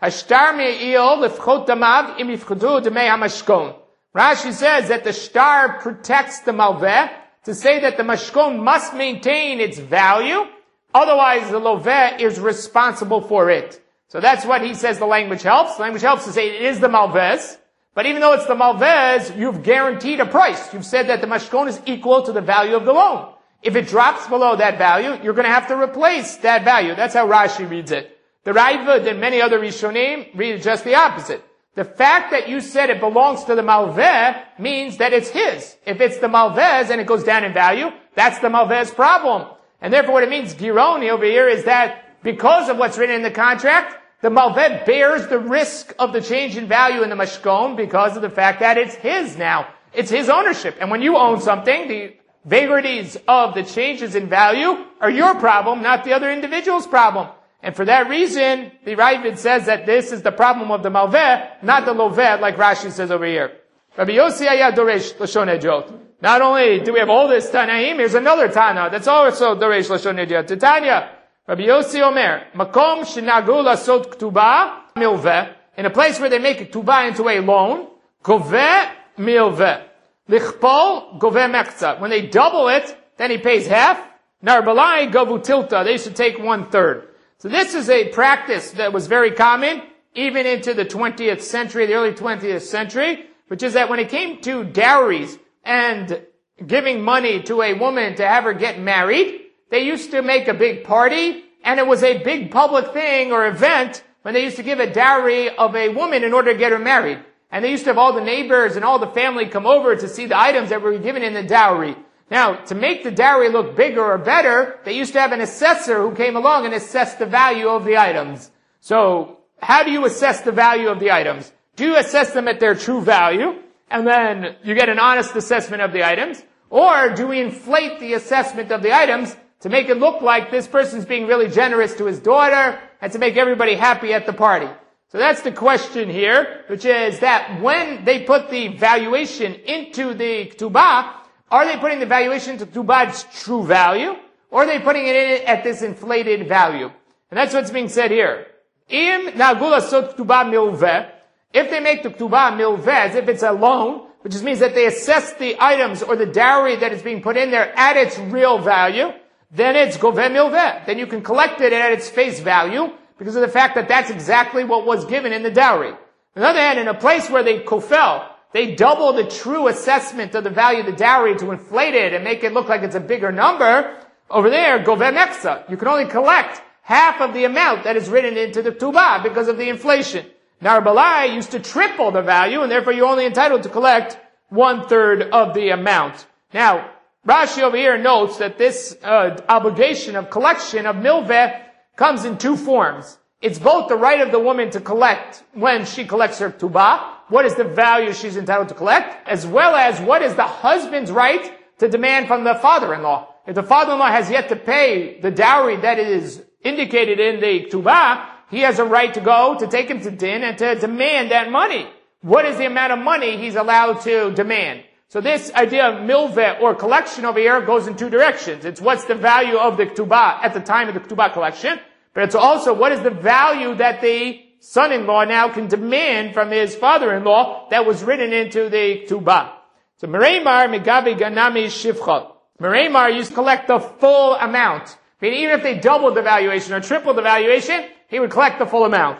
Hashtar me'il lefchot damav im yifchodu demei hamashkon. Rashi says that the shtar protects the malveh to say that the mashkon must maintain its value, otherwise the loveh is responsible for it. So that's what he says the language helps. The language helps to say it is the malveh's, but even though it's the malveh's, you've guaranteed a price. You've said that the mashkon is equal to the value of the loan. If it drops below that value, you're going to have to replace that value. That's how Rashi reads it. The Ravad and many other Rishonim read just the opposite. The fact that you said it belongs to the malveh means that it's his. If it's the malveh's and it goes down in value, that's the malveh's problem. And therefore what it means, Gironi over here, is that because of what's written in the contract, the malveh bears the risk of the change in value in the mashkon because of the fact that it's his now. It's his ownership. And when you own something, the vagaries of the changes in value are your problem, not the other individual's problem. And for that reason, the Ravad says that this is the problem of the malveh, not the loveh, like Rashi says over here. Rabbi Yossi Aya Doresh Lashon Hediot. Not only do we have all this Tanaim, here's another Tana that's also Doresh Lashon Hediot. Titania, Rabbi Yossi Omer, Makom Shenagu Lasot K'tuba Milveh, in a place where they make a K'tuba into a loan, Goveh Milveh. Lichpol Goveh Mechza. When they double it, then he pays half. Narbalai Govu Tilta. They should take one third. So this is a practice that was very common, even into the twentieth century, the early twentieth century, which is that when it came to dowries and giving money to a woman to have her get married, they used to make a big party, and it was a big public thing or event when they used to give a dowry of a woman in order to get her married. And they used to have all the neighbors and all the family come over to see the items that were given in the dowry. Now, to make the dowry look bigger or better, they used to have an assessor who came along and assessed the value of the items. So, how do you assess the value of the items? Do you assess them at their true value, and then you get an honest assessment of the items? Or do we inflate the assessment of the items to make it look like this person's being really generous to his daughter, and to make everybody happy at the party? So that's the question here, which is that when they put the valuation into the Ktubah, are they putting the valuation to Ktubah's true value, or are they putting it in at this inflated value? And that's what's being said here. Im nagula sot Ktubah milveh, if they make the Ktubah milveh, as if it's a loan, which means that they assess the items or the dowry that is being put in there at its real value, then it's goveh milveh. Then you can collect it at its face value, because of the fact that that's exactly what was given in the dowry. On the other hand, in a place where they kofel, they double the true assessment of the value of the dowry to inflate it and make it look like it's a bigger number, over there, goveh mechza. You can only collect half of the amount that is written into the Ktubah because of the inflation. Narbalai used to triple the value, and therefore you're only entitled to collect one third of the amount. Now, Rashi over here notes that this uh, obligation of collection of milveh comes in two forms. It's both the right of the woman to collect when she collects her Ktubah, what is the value she's entitled to collect, as well as what is the husband's right to demand from the father-in-law. If the father-in-law has yet to pay the dowry that is indicated in the Ktubah, he has a right to go to take him to din and to demand that money. What is the amount of money he's allowed to demand? So this idea of milveh or collection over here goes in two directions. It's what's the value of the Ktubah at the time of the Ktubah collection, but it's also what is the value that the son-in-law now can demand from his father-in-law that was written into the Ktubah. So Mereimar Megavi Ganami Shivcha. Mereimar used to collect the full amount. Meaning even if they doubled the valuation or tripled the valuation, he would collect the full amount.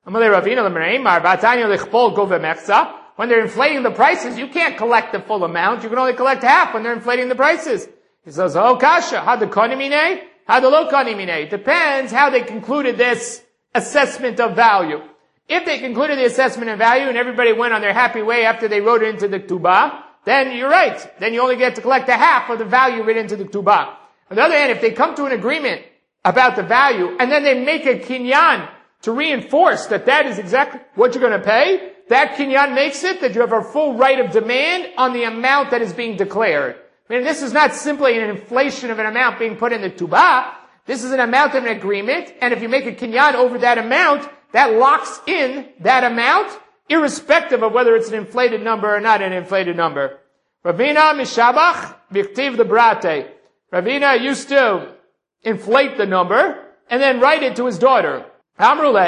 When they're inflating the prices, you can't collect the full amount. You can only collect half when they're inflating the prices. He says, oh, kasha, how the konimine, how the lo konimine. It depends how they concluded this assessment of value. If they concluded the assessment of value and everybody went on their happy way after they wrote it into the Ktubah, then you're right. Then you only get to collect a half of the value written into the Ktubah. On the other hand, if they come to an agreement about the value and then they make a kinyan to reinforce that that is exactly what you're going to pay, that kinyan makes it that you have a full right of demand on the amount that is being declared. I mean, this is not simply an inflation of an amount being put in the Ktubah. This is an amount of an agreement, and if you make a kinyan over that amount, that locks in that amount, irrespective of whether it's an inflated number or not an inflated number. Ravina mishabach b'ktiv the brate. Ravina used to inflate the number and then write it to his daughter. Amrulei,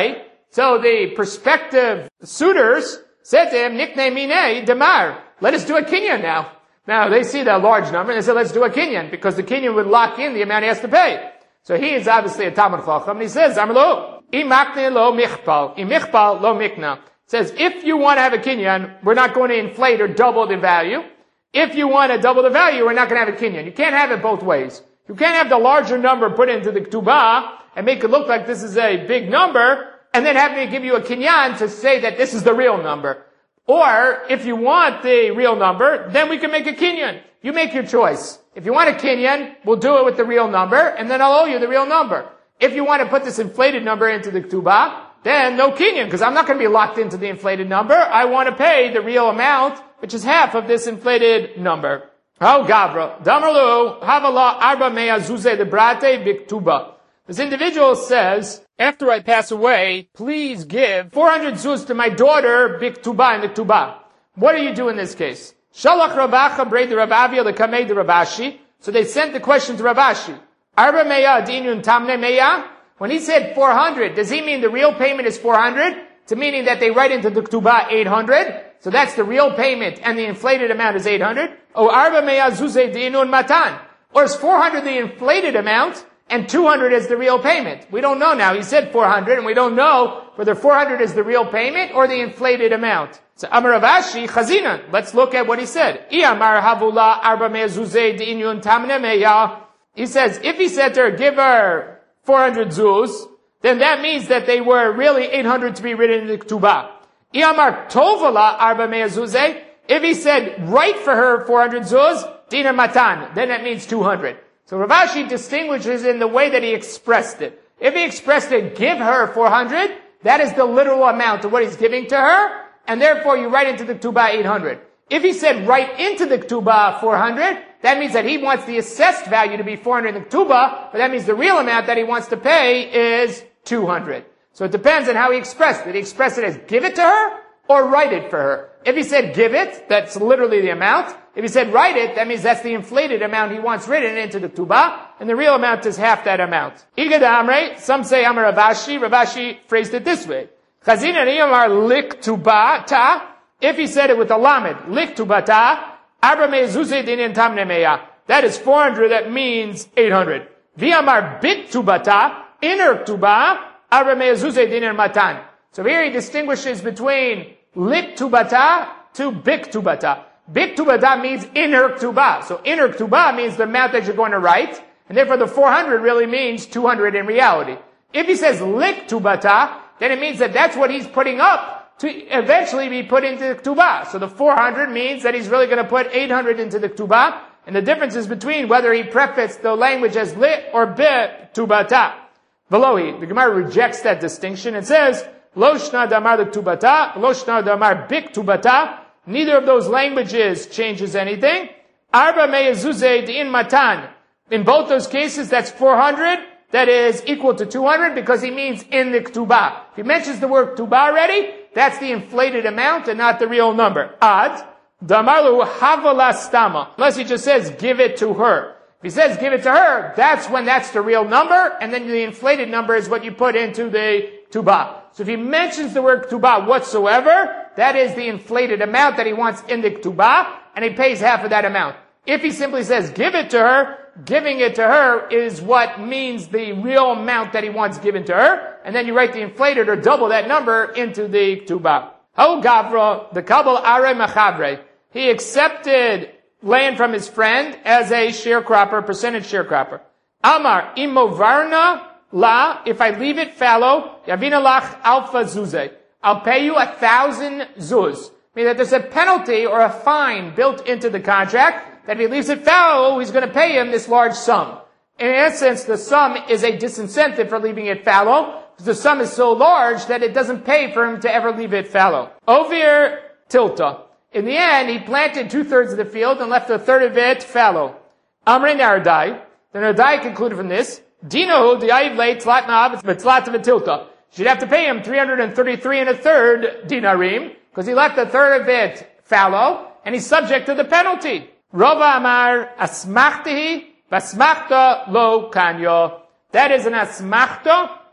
So the prospective suitors said to him, Nikne mine demar. Let us do a kinyan now. Now they see the large number and they said, let's do a kinyan, because the kinyan would lock in the amount he has to pay. So he is obviously a Talmud Chacham, and he says, Amrlo, imakne lo michpal, imichpal lo mikna. Says, if you want to have a kinyan, we're not going to inflate or double the value. If you want to double the value, we're not going to have a kinyan. You can't have it both ways. You can't have the larger number put into the ketubah and make it look like this is a big number, and then have me give you a kinyan to say that this is the real number. Or, if you want the real number, then we can make a kinyan. You make your choice. If you want a kinyan, we'll do it with the real number, and then I'll owe you the real number. If you want to put this inflated number into the ketubah, then no kinyan, because I'm not going to be locked into the inflated number. I want to pay the real amount, which is half of this inflated number. Oh, Gavra. Damarlu, Havala Arba Mea Zuze de Brate Biktuba. This individual says, after I pass away, please give four hundred zuz to my daughter Biktuba in the Ketubah. What do you do in this case? Shalach Rabacha Brei de Rabavia the Kamei de Rabashi. So they sent the question to Rabashi. Arba Mea Dinun Tamne Mea. When he said four hundred, does he mean the real payment is four hundred? To meaning that they write into the Ketubah eight hundred? So that's the real payment, and the inflated amount is eight hundred. O arba mea zuze dinun matan. Or is four hundred the inflated amount, and two hundred is the real payment? We don't know now. He said four hundred, and we don't know whether four hundred is the real payment or the inflated amount. So Amar Rav Ashi chazina. Let's look at what he said. I amar havula arba mea zuze dinun tamne mea. He says, if he said to her, give her four hundred zuz, then that means that they were really eight hundred to be written in the ketubah. Iyamar tovala arba mea zuze. If he said, write for her four hundred zuz, dinar matan, then that means two hundred. So Rav Ashi distinguishes in the way that he expressed it. If he expressed it, give her four hundred, that is the literal amount of what he's giving to her, and therefore you write into the ketubah eight hundred. If he said, write into the ketubah four hundred, that means that he wants the assessed value to be four hundred in the ketubah, but that means the real amount that he wants to pay is two hundred. So it depends on how he expressed it. Did he express it as give it to her or write it for her? If he said give it, that's literally the amount. If he said write it, that means that's the inflated amount he wants written into the ketubah, and the real amount is half that amount. Igad Amrei, some say Amar Rav Ashi. Rav Ashi phrased it this way. Chazina niyamar lik tubata. If he said it with a lamed, lik tubata, arba mea zuze dinin tamne mea. That is four hundred, that means eight hundred. V'amar bit tubata, inner tubah, arba mea zuze dinin matan. So here he distinguishes between lik tubata to bik tubata. Bik tubata means inner tubah. So inner tubah means the amount that you're going to write, and therefore the four hundred really means two hundred in reality. If he says lik tubata, then it means that that's what he's putting up to eventually be put into the ketubah. So the four hundred means that he's really going to put eight hundred into the ketubah, and the difference is between whether he prefaced the language as lit or bit tubata. Velohi, the Gemara rejects that distinction and says, Lo shna damar tubata, lo shna damar bik tubata. Neither of those languages changes anything. Arba me'ezuze din matan. In both those cases, that's four hundred. That is equal to two hundred because he means in the ketubah. If he mentions the word ketubah already, that's the inflated amount and not the real number. Ad, damalu havala stama. Unless he just says, give it to her. If he says, give it to her, that's when that's the real number, and then the inflated number is what you put into the ketubah. So if he mentions the word ketubah whatsoever, that is the inflated amount that he wants in the ketubah, and he pays half of that amount. If he simply says, give it to her, giving it to her is what means the real amount that he wants given to her, and then you write the inflated or double that number into the ketubah. Ho Gavra, the Kabul Are Machabre. He accepted land from his friend as a sharecropper, percentage sharecropper. Amar, imovarna la, if I leave it fallow, yavina lach alpha zuze. I'll pay you a thousand zuz. Meaning that there's a penalty or a fine built into the contract that if he leaves it fallow, he's going to pay him this large sum. In essence, the sum is a disincentive for leaving it fallow, because the sum is so large that it doesn't pay for him to ever leave it fallow. Ovir tilta. In the end, he planted two-thirds of the field and left a third of it fallow. Amrei Naradai. The Naradai concluded from this, Dinohu di'ayiv le tlatnav v'tlat v'tilta. She'd have to pay him three hundred thirty-three and a third dinarim, because he left a third of it fallow, and he's subject to the penalty. Rova Amar asmachtihi, basmachta lo kanyo. That is an asmachta,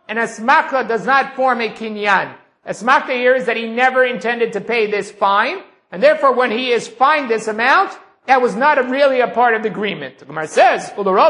and asmachta does not form a kinyan. Asmachta here is that he never intended to pay this fine, and therefore when he is fined this amount, that was not a, really a part of the agreement. The Gemara says,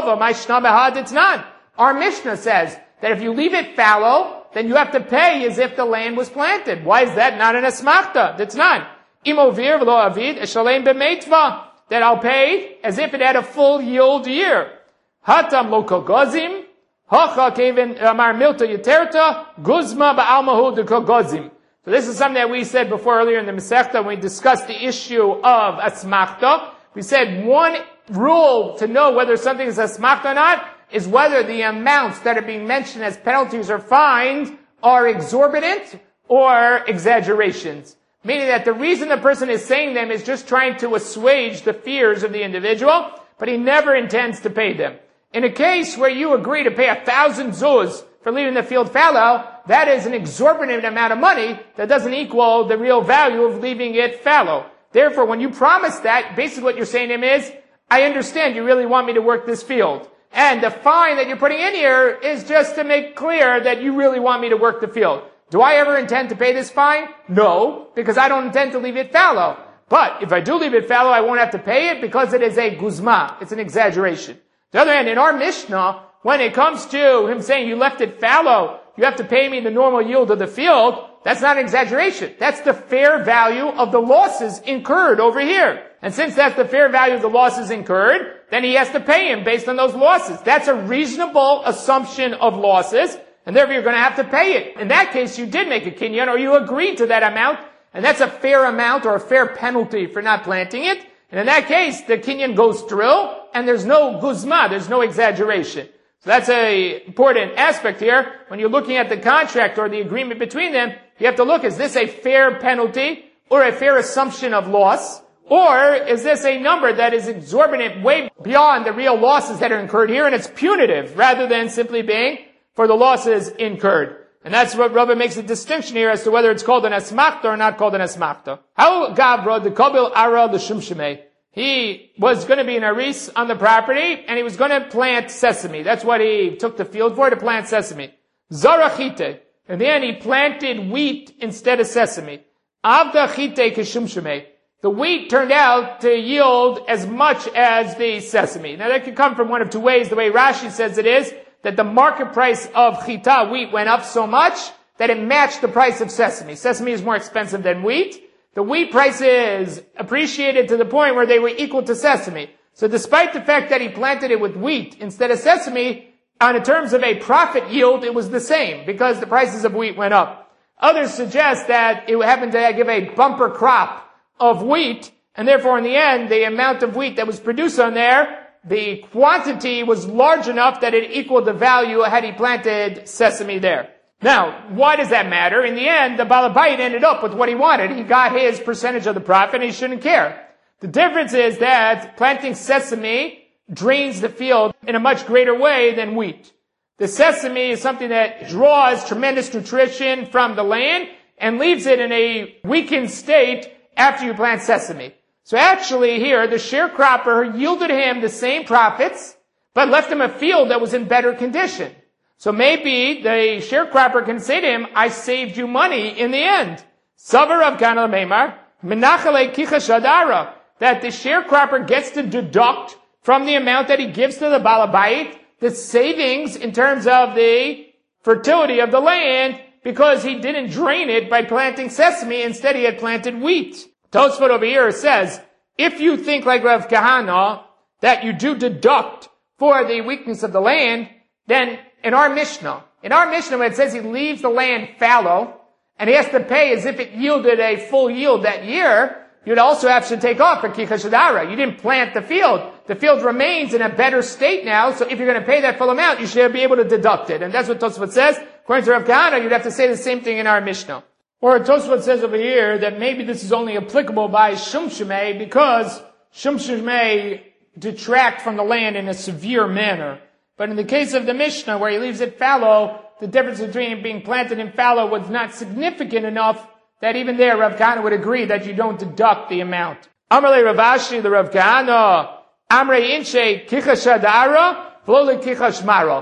our Mishnah says that if you leave it fallow, then you have to pay as if the land was planted. Why is that not an asmachta? That's not. Imovir v'lo avid eshalem b'meitva. That I'll pay as if it had a full yield year. Hatam lo kogozim. Hacha keven amar milta yeterta. Guzma ba'almahu de kogozim. So this is something that we said before earlier in the Masechta when we discussed the issue of asmachta. We said one rule to know whether something is asmachta or not is whether the amounts that are being mentioned as penalties or fines are exorbitant or exaggerations. Meaning that the reason the person is saying them is just trying to assuage the fears of the individual, but he never intends to pay them. In a case where you agree to pay a thousand zuz for leaving the field fallow, that is an exorbitant amount of money that doesn't equal the real value of leaving it fallow. Therefore, when you promise that, basically what you're saying to him is, I understand you really want me to work this field. And the fine that you're putting in here is just to make clear that you really want me to work the field. Do I ever intend to pay this fine? No, because I don't intend to leave it fallow. But if I do leave it fallow, I won't have to pay it because it is a guzma. It's an exaggeration. On the other hand, in our Mishnah, when it comes to him saying you left it fallow, you have to pay me the normal yield of the field, that's not an exaggeration. That's the fair value of the losses incurred over here. And since that's the fair value of the losses incurred, then he has to pay him based on those losses. That's a reasonable assumption of losses, and therefore you're going to have to pay it. In that case, you did make a kinyan, or you agreed to that amount, and that's a fair amount or a fair penalty for not planting it. And in that case, the kinyan goes through, and there's no guzma, there's no exaggeration. So that's a important aspect here. When you're looking at the contract or the agreement between them, you have to look, is this a fair penalty or a fair assumption of loss? Or is this a number that is exorbitant way beyond the real losses that are incurred here, and it's punitive rather than simply being for the losses incurred? And that's what Rabbi makes a distinction here as to whether it's called an asmachta or not called an asmachta. How Gavra, the Kabil Ara, the Shumshimei. He was going to be an aris on the property, and he was going to plant sesame. That's what he took the field for, to plant sesame. Zarachite. And then he planted wheat instead of sesame. Avda chite keshumshimei. The wheat turned out to yield as much as the sesame. Now that could come from one of two ways. The way Rashi says it is that the market price of chita, wheat, went up so much that it matched the price of sesame. Sesame is more expensive than wheat. The wheat prices appreciated to the point where they were equal to sesame. So despite the fact that he planted it with wheat instead of sesame, on terms of a profit yield, it was the same because the prices of wheat went up. Others suggest that it happened to give a bumper crop of wheat, and therefore in the end, the amount of wheat that was produced on there, the quantity was large enough that it equaled the value had he planted sesame there. Now, why does that matter? In the end, the Balabait ended up with what he wanted. He got his percentage of the profit, and he shouldn't care. The difference is that planting sesame drains the field in a much greater way than wheat. The sesame is something that draws tremendous nutrition from the land and leaves it in a weakened state after you plant sesame. So actually here, the sharecropper yielded him the same profits, but left him a field that was in better condition. So maybe the sharecropper can say to him, I saved you money in the end. Savar Rav Kana Meimar, Menachale Kicha Shadara, that the sharecropper gets to deduct from the amount that he gives to the Balabait the savings in terms of the fertility of the land, because he didn't drain it by planting sesame, instead he had planted wheat. Tosfot over here says, if you think like Rav Kahana, that you do deduct for the weakness of the land, then in our Mishnah, in our Mishnah when it says he leaves the land fallow, and he has to pay as if it yielded a full yield that year, you'd also have to take off for Kicha Shadara. You didn't plant the field. The field remains in a better state now, so if you're going to pay that full amount, you should be able to deduct it. And that's what Tosfot says. According to Rav Kahana, you'd have to say the same thing in our Mishnah. Or Tosfot says over here that maybe this is only applicable by Shumshimei because Shumshimei detract from the land in a severe manner. But in the case of the Mishnah, where he leaves it fallow, the difference between it being planted in fallow was not significant enough that even there Rav Kahana would agree that you don't deduct the amount. Amrei Rav Ashi, the Rav Kahana, Amrei Inche Kicha Shadara, V'lo Kicha Shmara.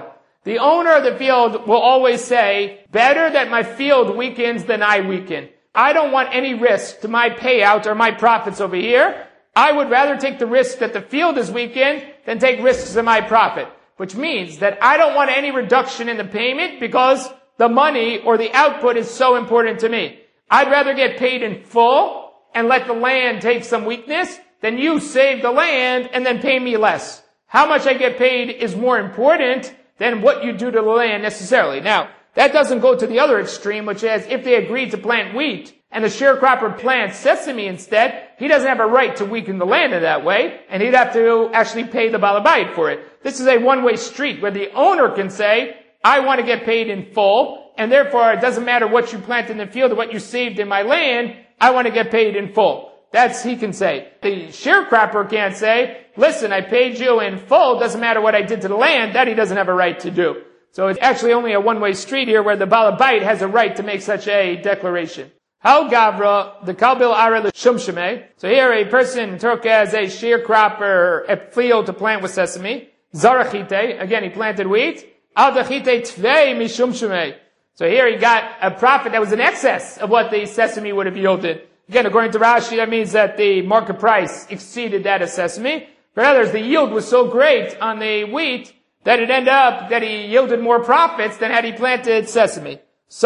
The owner of the field will always say, better that my field weakens than I weaken. I don't want any risk to my payout or my profits over here. I would rather take the risk that the field is weakened than take risks in my profit. Which means that I don't want any reduction in the payment because the money or the output is so important to me. I'd rather get paid in full and let the land take some weakness than you save the land and then pay me less. How much I get paid is more important than what you do to the land necessarily. Now, that doesn't go to the other extreme, which is if they agreed to plant wheat and the sharecropper plants sesame instead, he doesn't have a right to weaken the land in that way, and he'd have to actually pay the balabait for it. This is a one-way street where the owner can say, I want to get paid in full, and therefore it doesn't matter what you plant in the field or what you saved in my land, I want to get paid in full. That's, he can say. The sharecropper can't say, listen, I paid you in full, doesn't matter what I did to the land, that he doesn't have a right to do. So it's actually only a one-way street here where the balabait has a right to make such a declaration. How gavra, the kalbil are the shumshime. So here a person took as a sharecropper a field to plant with sesame. Zarachite, again he planted wheat. Al dachite tvei mishumshime. So here he got a profit that was in excess of what the sesame would have yielded. Again, according to Rashi, that means that the market price exceeded that of sesame. For others, the yield was so great on the wheat that it ended up that he yielded more profits than had he planted sesame.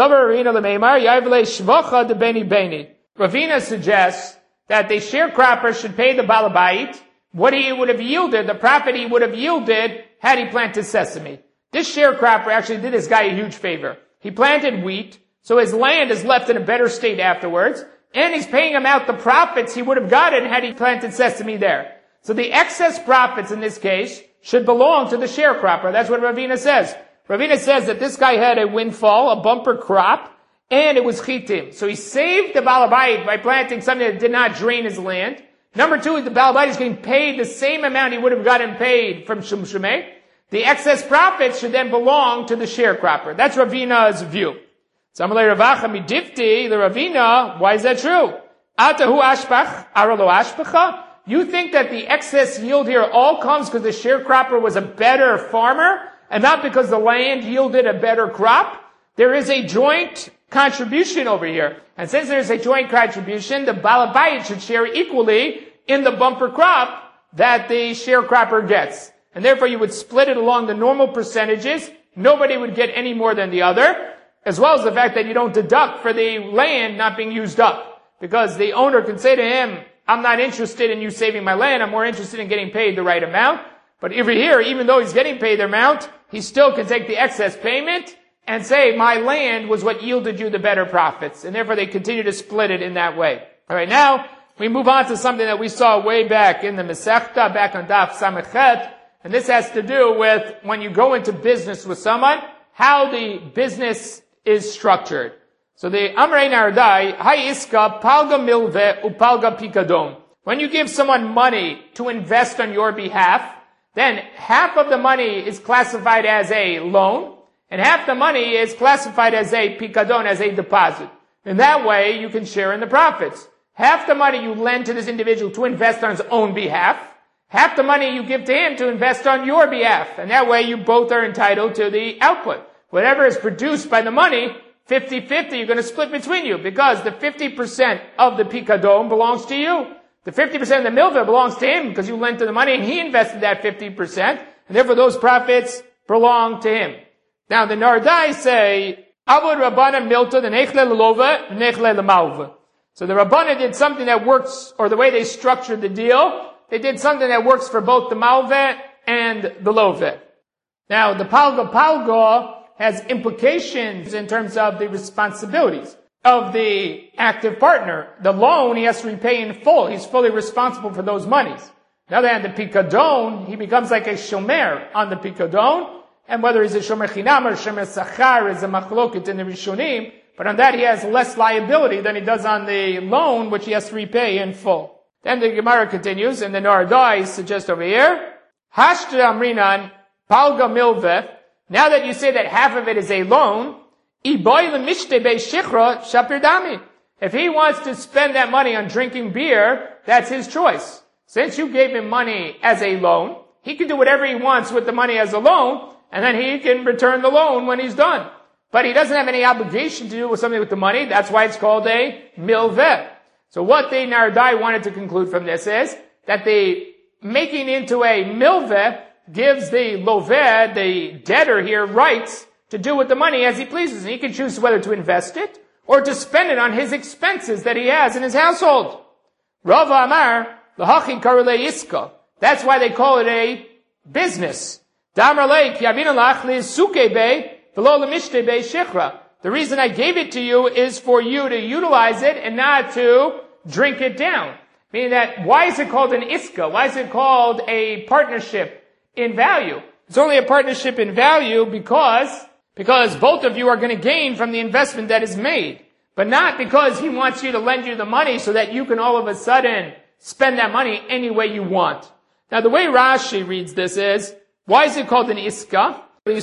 Ravina suggests that the sharecropper should pay the balabait what he would have yielded, the profit he would have yielded had he planted sesame. This sharecropper actually did this guy a huge favor. He planted wheat, so his land is left in a better state afterwards, and he's paying him out the profits he would have gotten had he planted sesame there. So the excess profits in this case should belong to the sharecropper. That's what Ravina says. Ravina says that this guy had a windfall, a bumper crop, and it was chitim. So he saved the balabait by planting something that did not drain his land. Number two, the balabait is getting paid the same amount he would have gotten paid from shumshumeh. The excess profits should then belong to the sharecropper. That's Ravina's view. Samalei Ravacha midifti, the Ravina, why is that true? Atahu ashpach, aralo ashpacha? You think that the excess yield here all comes because the sharecropper was a better farmer and not because the land yielded a better crop? There is a joint contribution over here. And since there is a joint contribution, the balabait should share equally in the bumper crop that the sharecropper gets. And therefore you would split it along the normal percentages. Nobody would get any more than the other, as well as the fact that you don't deduct for the land not being used up. Because the owner can say to him, I'm not interested in you saving my land, I'm more interested in getting paid the right amount. But over here, even though he's getting paid the amount, he still can take the excess payment and say, my land was what yielded you the better profits. And therefore they continue to split it in that way. Alright, now we move on to something that we saw way back in the Masechta, back on Daf Samachet. And this has to do with when you go into business with someone, how the business is structured. So the Amrei Nardai, Hayiska palga milve upalga pikadon. When you give someone money to invest on your behalf, then half of the money is classified as a loan, and half the money is classified as a pikadon, as a deposit. In that way, you can share in the profits. Half the money you lend to this individual to invest on his own behalf, half the money you give to him to invest on your behalf, and that way you both are entitled to the output. Whatever is produced by the money, fifty-fifty, you're going to split between you, because the fifty percent of the pikadon belongs to you. The fifty percent of the milva belongs to him, because you lent to the money and he invested that fifty percent, and therefore those profits belong to him. Now the Nardai say, Abud Rabbana Milta, the Nechle Lelova, Nechle Lemalva. So the Rabbana did something that works, or the way they structured the deal, they did something that works for both the Malve and the Love. Now the Palga Palga has implications in terms of the responsibilities of the active partner. The loan he has to repay in full. He's fully responsible for those monies. On the other hand, the Pikadon, he becomes like a shomer on the Pikadon, and whether he's a shomer chinam or shomer sachar is a machlokit in the Rishonim, but on that he has less liability than he does on the loan, which he has to repay in full. Then the Gemara continues, and the Nardai suggests over here, Hashtra Amrinan, Palga Milveh. Now that you say that half of it is a loan, if he wants to spend that money on drinking beer, that's his choice. Since you gave him money as a loan, he can do whatever he wants with the money as a loan, and then he can return the loan when he's done. But he doesn't have any obligation to do something with the money. That's why it's called a milveh. So what the Nardai wanted to conclude from this is that the making into a milveh gives the loveh, the debtor here, rights to do with the money as he pleases. And he can choose whether to invest it or to spend it on his expenses that he has in his household. Rava Amar, l'hachi karule iska. That's why they call it a business. Damar leik yavinalach li'suke be v'lo l'mishte be shichra. The reason I gave it to you is for you to utilize it and not to drink it down. Meaning that, why is it called an iska? Why is it called a partnership in value? It's only a partnership in value because, because both of you are going to gain from the investment that is made. But not because he wants you to lend you the money so that you can all of a sudden spend that money any way you want. Now the way Rashi reads this is, why is it called an iska?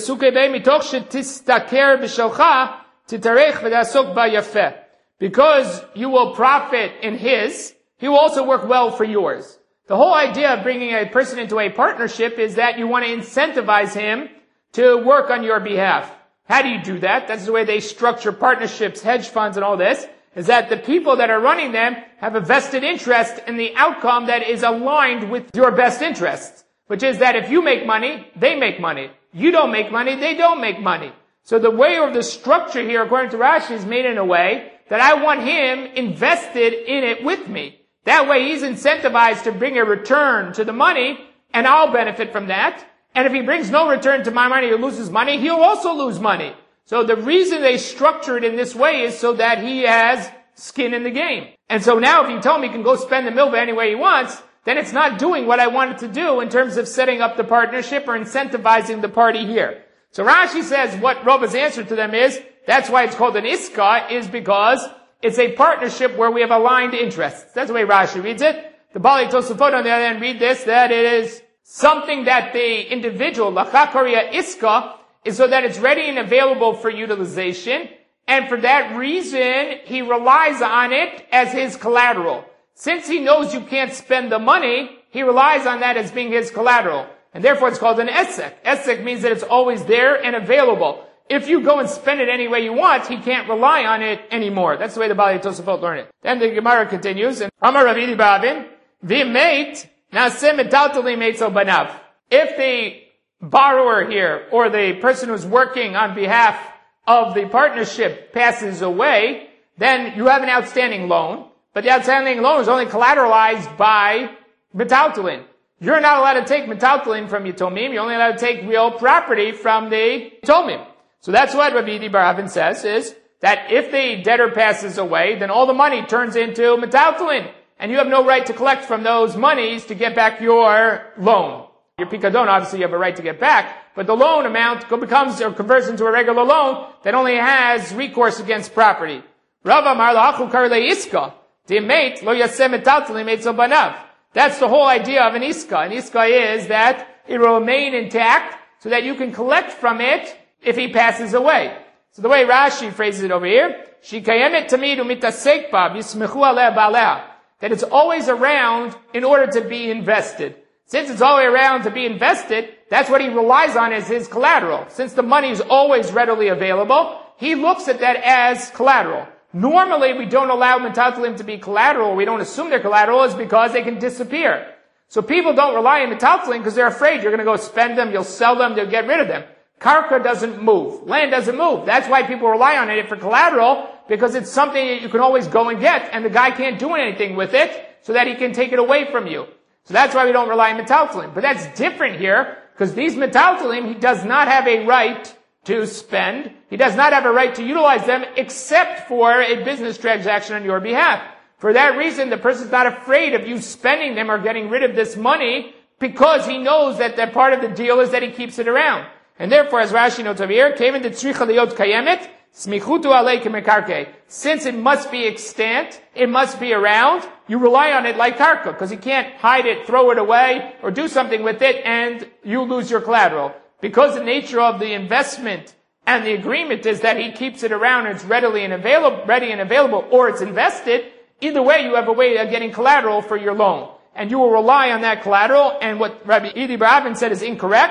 Because you will profit in his, he will also work well for yours. The whole idea of bringing a person into a partnership is that you want to incentivize him to work on your behalf. How do you do that? That's the way they structure partnerships, hedge funds, and all this, is that the people that are running them have a vested interest in the outcome that is aligned with your best interests, which is that if you make money, they make money. You don't make money, they don't make money. So the way of the structure here, according to Rashi, is made in a way that I want him invested in it with me. That way he's incentivized to bring a return to the money, and I'll benefit from that. And if he brings no return to my money or loses money, he'll also lose money. So the reason they structure it in this way is so that he has skin in the game. And so now if you tell him he can go spend the milveh any way he wants, then it's not doing what I wanted to do in terms of setting up the partnership or incentivizing the party here. So Rashi says what Rava's answer to them is, that's why it's called an iska, is because it's a partnership where we have aligned interests. That's the way Rashi reads it. The Bali Tosafot on the other hand read this, that it is something that the individual, lachakaria iska, is so that it's ready and available for utilization, and for that reason, he relies on it as his collateral. Since he knows you can't spend the money, he relies on that as being his collateral. And therefore it's called an esek. Esek means that it's always there and available. If you go and spend it any way you want, he can't rely on it anymore. That's the way the Bali Tosafot learn it. Then the Gemara continues, and Amar Ravidi Bavin, v'meit naseh metaltali meitzel banav. If the borrower here, or the person who's working on behalf of the partnership passes away, then you have an outstanding loan, but the outstanding loan is only collateralized by metaltalin. You're not allowed to take metaltalin from Yitomim, you're only allowed to take real property from the Yitomim. So that's what Rabbi Yidi Bar Avin says, is that if the debtor passes away, then all the money turns into metaltalin, and you have no right to collect from those monies to get back your loan. Your pikadon, obviously you have a right to get back, but the loan amount becomes or converts into a regular loan that only has recourse against property. Rava Amar la'achu karle iska, de'meit lo yaseh metaltalin meitzel banav. That's the whole idea of an iska. An iska is that it will remain intact so that you can collect from it if he passes away. So the way Rashi phrases it over here, shikayemet tamid umitasek ba yismechu aleh ba'aleh, that it's always around in order to be invested. Since it's always around to be invested, that's what he relies on as his collateral. Since the money is always readily available, he looks at that as collateral. Normally, we don't allow metaltalim to be collateral, we don't assume they're collateral, is because they can disappear. So people don't rely on metaltalim because they're afraid you're going to go spend them, you'll sell them, they'll get rid of them. Karka doesn't move. Land doesn't move. That's why people rely on it for collateral, because it's something that you can always go and get, and the guy can't do anything with it, so that he can take it away from you. So that's why we don't rely on metaltalim. But that's different here, because these metaltalim, he does not have a right to spend. He does not have a right to utilize them, except for a business transaction on your behalf. For that reason, the person's not afraid of you spending them or getting rid of this money, because he knows that that part of the deal is that he keeps it around. And therefore, as Rashi notes over here, Kevin de tzricha liot kayemet, smichutu alei kemekarke. Since it must be extant, it must be around, you rely on it like karka, because you can't hide it, throw it away, or do something with it, and you lose your collateral. Because the nature of the investment and the agreement is that he keeps it around and it's readily and available, ready and available, or it's invested, either way you have a way of getting collateral for your loan. And you will rely on that collateral, and what Rabbi Yidi Bar Avin said is incorrect.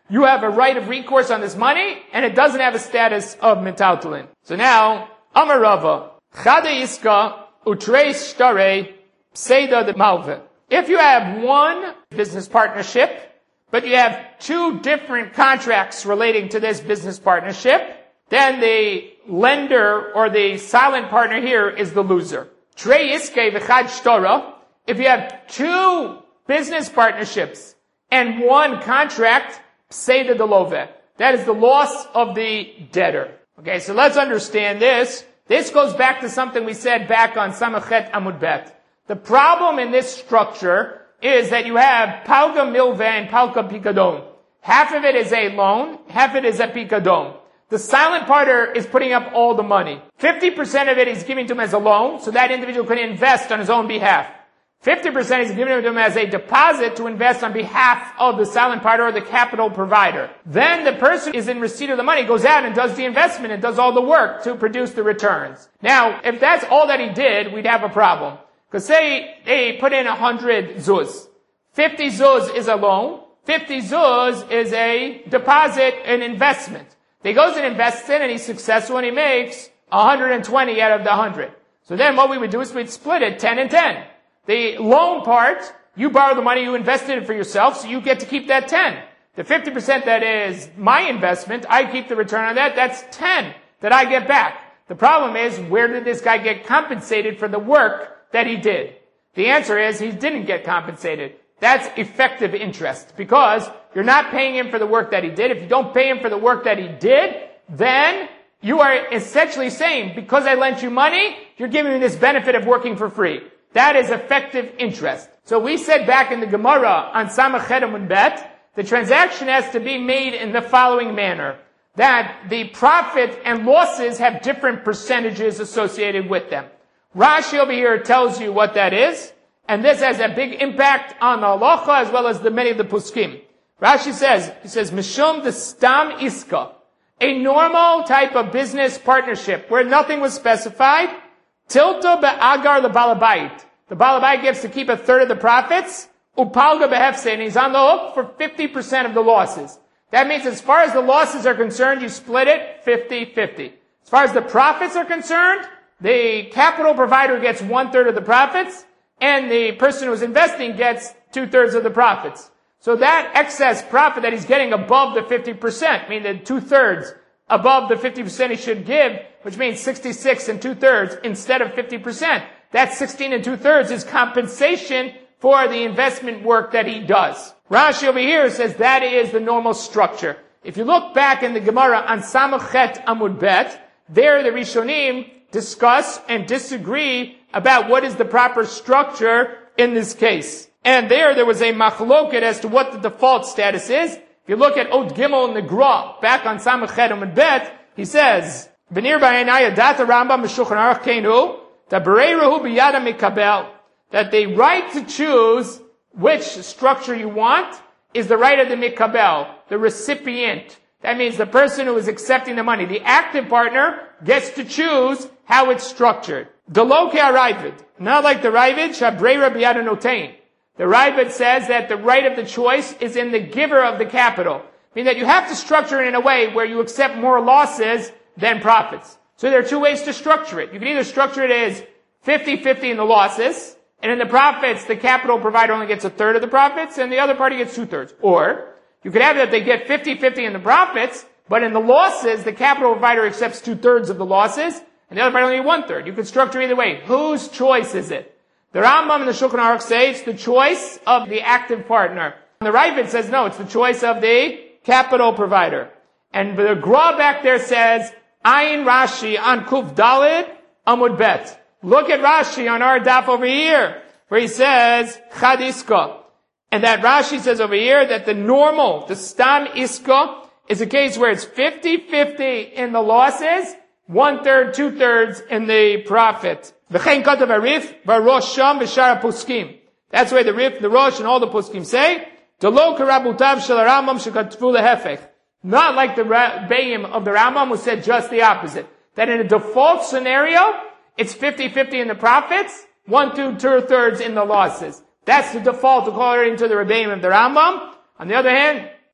you have a right of recourse on this money, and it doesn't have a status of metaltalin. So now, Amar Rava, Chada Iska, Utrei Shtare, Pseida de Malve. If you have one business partnership, but you have two different contracts relating to this business partnership, then the lender or the silent partner here is the loser. Trei Iske V'chad Shtora, if you have two business partnerships and one contract, Pseida de Love. That is the loss of the debtor. Okay, so let's understand this. This goes back to something we said back on Samachet Amud Bet. The problem in this structure is that you have Palga Milve and Palga Pikadon. Half of it is a loan, half of it is a Pikadon. The silent partner is putting up all the money. fifty percent of it he's giving to him as a loan, so that individual can invest on his own behalf. fifty percent is giving to him as a deposit to invest on behalf of the silent partner or the capital provider. Then the person is in receipt of the money, goes out and does the investment and does all the work to produce the returns. Now, if that's all that he did, we'd have a problem. Because say they put in one hundred zuz. fifty zuz is a loan. fifty zuz is a deposit, an investment. He goes and invests in and he's successful and he makes one hundred twenty out of the one hundred. So then what we would do is we'd split it ten and ten. The loan part, you borrow the money, you invested it for yourself, so you get to keep that ten. The fifty percent that is my investment, I keep the return on that, that's ten that I get back. The problem is, where did this guy get compensated for the work that he did? The answer is, he didn't get compensated. That's effective interest, because you're not paying him for the work that he did. If you don't pay him for the work that he did, then you are essentially saying, because I lent you money, you're giving me this benefit of working for free. That is effective interest. So we said back in the Gemara on Samachet Amud Bet, the transaction has to be made in the following manner, that the profit and losses have different percentages associated with them. Rashi over here tells you what that is, and this has a big impact on the halacha as well as the many of the poskim. Rashi says, he says, Mishum the stam iska, a normal type of business partnership where nothing was specified, tilta be'agar the balabait. The balabait gets to keep a third of the profits, upalga behefse, and he's on the hook for fifty percent of the losses. That means as far as the losses are concerned, you split it fifty-fifty. As far as the profits are concerned, the capital provider gets one-third of the profits, and the person who's investing gets two-thirds of the profits. So that excess profit that he's getting above the fifty percent, I mean the two-thirds above the fifty percent he should give, which means sixty-six and two-thirds instead of fifty percent. That sixteen and two-thirds is compensation for the investment work that he does. Rashi over here says that is the normal structure. If you look back in the Gemara on Samachet Amud Bet, there the Rishonim discuss and disagree about what is the proper structure in this case. And there, there was a machloket as to what the default status is. If you look at Ot Gimel in the Gra, back on Samachet Amud Bet, he says, V'nir b'ayinaya data Rambam b'shulchan aruch keinu, tabareiruhu b'yada mikabel, that the right to choose which structure you want is the right of the mikabel, the recipient. That means the person who is accepting the money. The active partner gets to choose how it's structured. Delo ke'aravid, not like the ravid, shabreira b'yada notein. The ravid says that the right of the choice is in the giver of the capital. Meaning that you have to structure it in a way where you accept more losses than profits. So there are two ways to structure it. You can either structure it as fifty-fifty in the losses, and in the profits, the capital provider only gets a third of the profits, and the other party gets two-thirds. Or, you could have that they get fifty-fifty in the profits, but in the losses, the capital provider accepts two-thirds of the losses, and the other party only one-third. You could structure either way. Whose choice is it? The Rambam and the Shulchan Aruch say it's the choice of the active partner. And the Ravid says no, it's the choice of the capital provider. And the Gra back there says, Ayin Rashi on Kuf Dalid Amud Bet. Look at Rashi on our daf over here, where he says, Chad Iska. And that Rashi says over here that the normal, the Stam Iska, is a case where it's fifty-fifty in the losses, one-third, two-thirds in the profit. V'chein katav arif, v'rosh sham v'shara poskim. That's why the Rif, the Rosh, and all the poskim say, Delo karabutav shel Rambam shekatvu lehefech. Not like the Bayim of the Rambam who said just the opposite. That in a default scenario, it's fifty-fifty in the profits, one, two, two-thirds in the losses. That's the default according to the Rebbeim of the Rambam. On the other hand,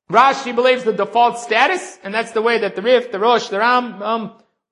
Rashi believes the default status, and that's the way that the Rif, the Rosh, the Ram, um,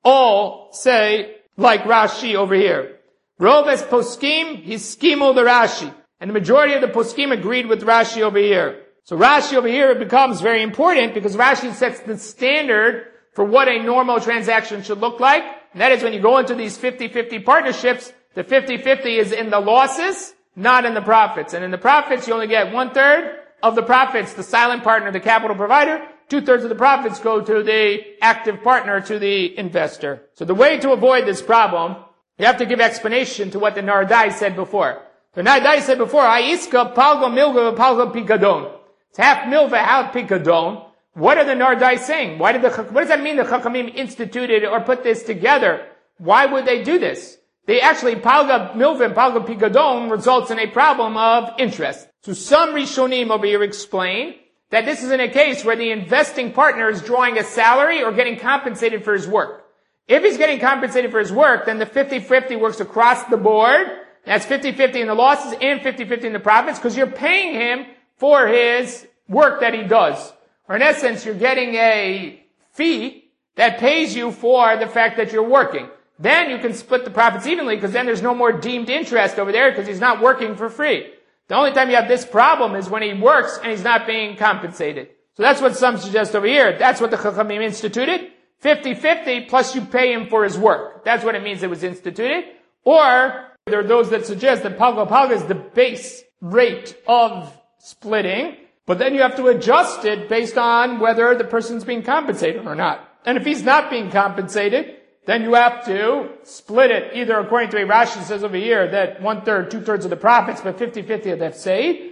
all say like Rashi over here. Rov es poskim, he's skimo the Rashi. And the majority of the poskim agreed with Rashi over here. So Rashi over here becomes very important because Rashi sets the standard for what a normal transaction should look like. And that is when you go into these fifty-fifty partnerships, the fifty-fifty is in the losses, not in the profits. And in the profits, you only get one-third of the profits, the silent partner, the capital provider. Two-thirds of the profits go to the active partner, to the investor. So the way to avoid this problem, you have to give explanation to what the Nardai said before. The Nardai said before, Aiska, palga, milva, palga, pikadon. It's half milva, half pikadon. What are the Nardai saying? Why did the, what does that mean the Chachamim instituted or put this together? Why would they do this? They actually, palga, milva, and palga, pikadon results in a problem of interest. So some Rishonim over here explain that this is in a case where the investing partner is drawing a salary or getting compensated for his work. If he's getting compensated for his work, then the fifty-fifty works across the board. That's fifty-fifty in the losses and fifty-fifty in the profits because you're paying him for his work that he does. Or in essence, you're getting a fee that pays you for the fact that you're working. Then you can split the profits evenly because then there's no more deemed interest over there because he's not working for free. The only time you have this problem is when he works and he's not being compensated. So that's what some suggest over here. That's what the Chachamim instituted. fifty-fifty plus you pay him for his work. That's what it means it was instituted. Or there are those that suggest that palga palga is the base rate of splitting, but then you have to adjust it based on whether the person's being compensated or not. And if he's not being compensated, then you have to split it either according to a Rashi says over here that one-third, two-thirds of the profits, but fifty-fifty of the Hefseid,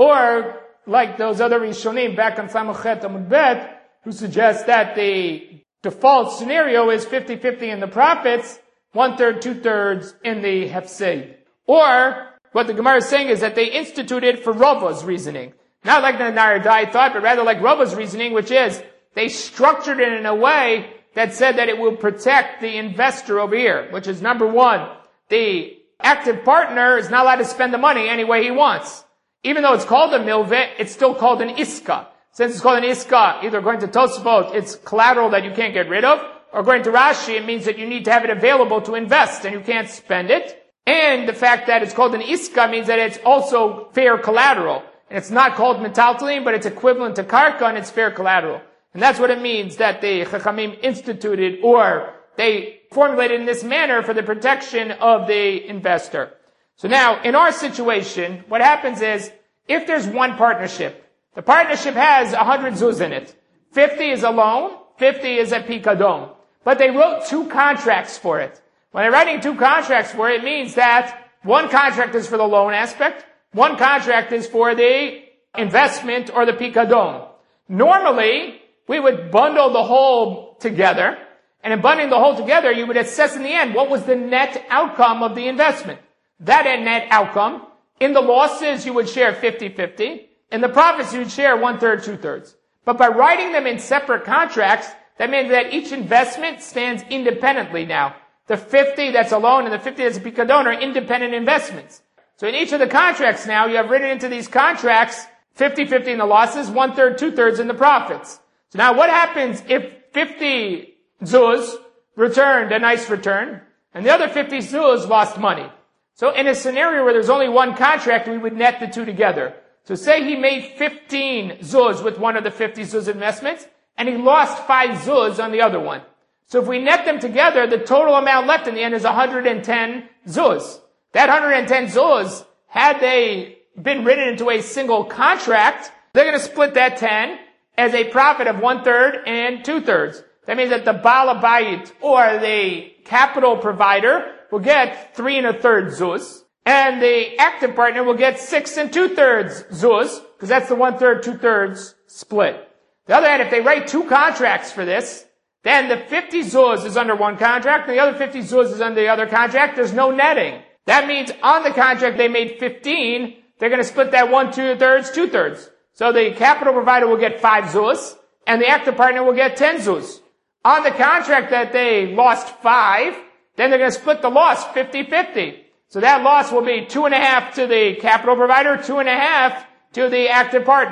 or like those other Rishonim back on Samachet Amud Bet, who suggest that the default scenario is fifty-fifty in the profits, one-third, two-thirds in the Hefseid. Or, what the Gemara is saying is that they instituted for Rava's reasoning. Not like the Nardai thought, but rather like Rava's reasoning, which is, they structured it in a way that said that it will protect the investor over here, which is number one, the active partner is not allowed to spend the money any way he wants. Even though it's called a milveh, it's still called an iska. Since it's called an iska, either according to Tosafot, it's collateral that you can't get rid of, or according to Rashi, it means that you need to have it available to invest and you can't spend it. And the fact that it's called an iska means that it's also fair collateral. And it's not called metaltalin, but it's equivalent to karka and it's fair collateral. And that's what it means that the Chachamim instituted or they formulated in this manner for the protection of the investor. So now, in our situation, what happens is, if there's one partnership, the partnership has one hundred zuz in it. fifty is a loan, fifty is a pikadon. But they wrote two contracts for it. When they're writing two contracts for it, it means that one contract is for the loan aspect, one contract is for the investment or the pikadon. Normally, we would bundle the whole together, and in bundling the whole together, you would assess in the end what was the net outcome of the investment. That net outcome, in the losses you would share fifty-fifty, in the profits you would share one-third, two-thirds. But by writing them in separate contracts, that means that each investment stands independently now. The fifty that's a loan and the fifty that's a pikadon are independent investments. So in each of the contracts now, you have written into these contracts fifty-fifty in the losses, one-third, two-thirds in the profits. So now what happens if fifty zuz returned a nice return, and the other fifty zuz lost money? So in a scenario where there's only one contract, we would net the two together. So say he made fifteen zuz with one of the fifty zuz investments, and he lost five zuz on the other one. So if we net them together, the total amount left in the end is one hundred ten zuz. That one hundred ten zuz, had they been written into a single contract, they're going to split that ten as a profit of one-third and two-thirds. That means that the Baal Habayit, or the capital provider, will get three and a third zuz, and the active partner will get six and two-thirds zuz, because that's the one-third, two-thirds split. The other hand, if they write two contracts for this, then the fifty zuz is under one contract, and the other fifty zuz is under the other contract. There's no netting. That means on the contract they made fifteen, they're going to split that one, two-thirds, two-thirds. So the capital provider will get five zuz, and the active partner will get ten zuz. On the contract that they lost five, then they're going to split the loss fifty-fifty. So that loss will be two and a half to the capital provider, two and a half to the active partner.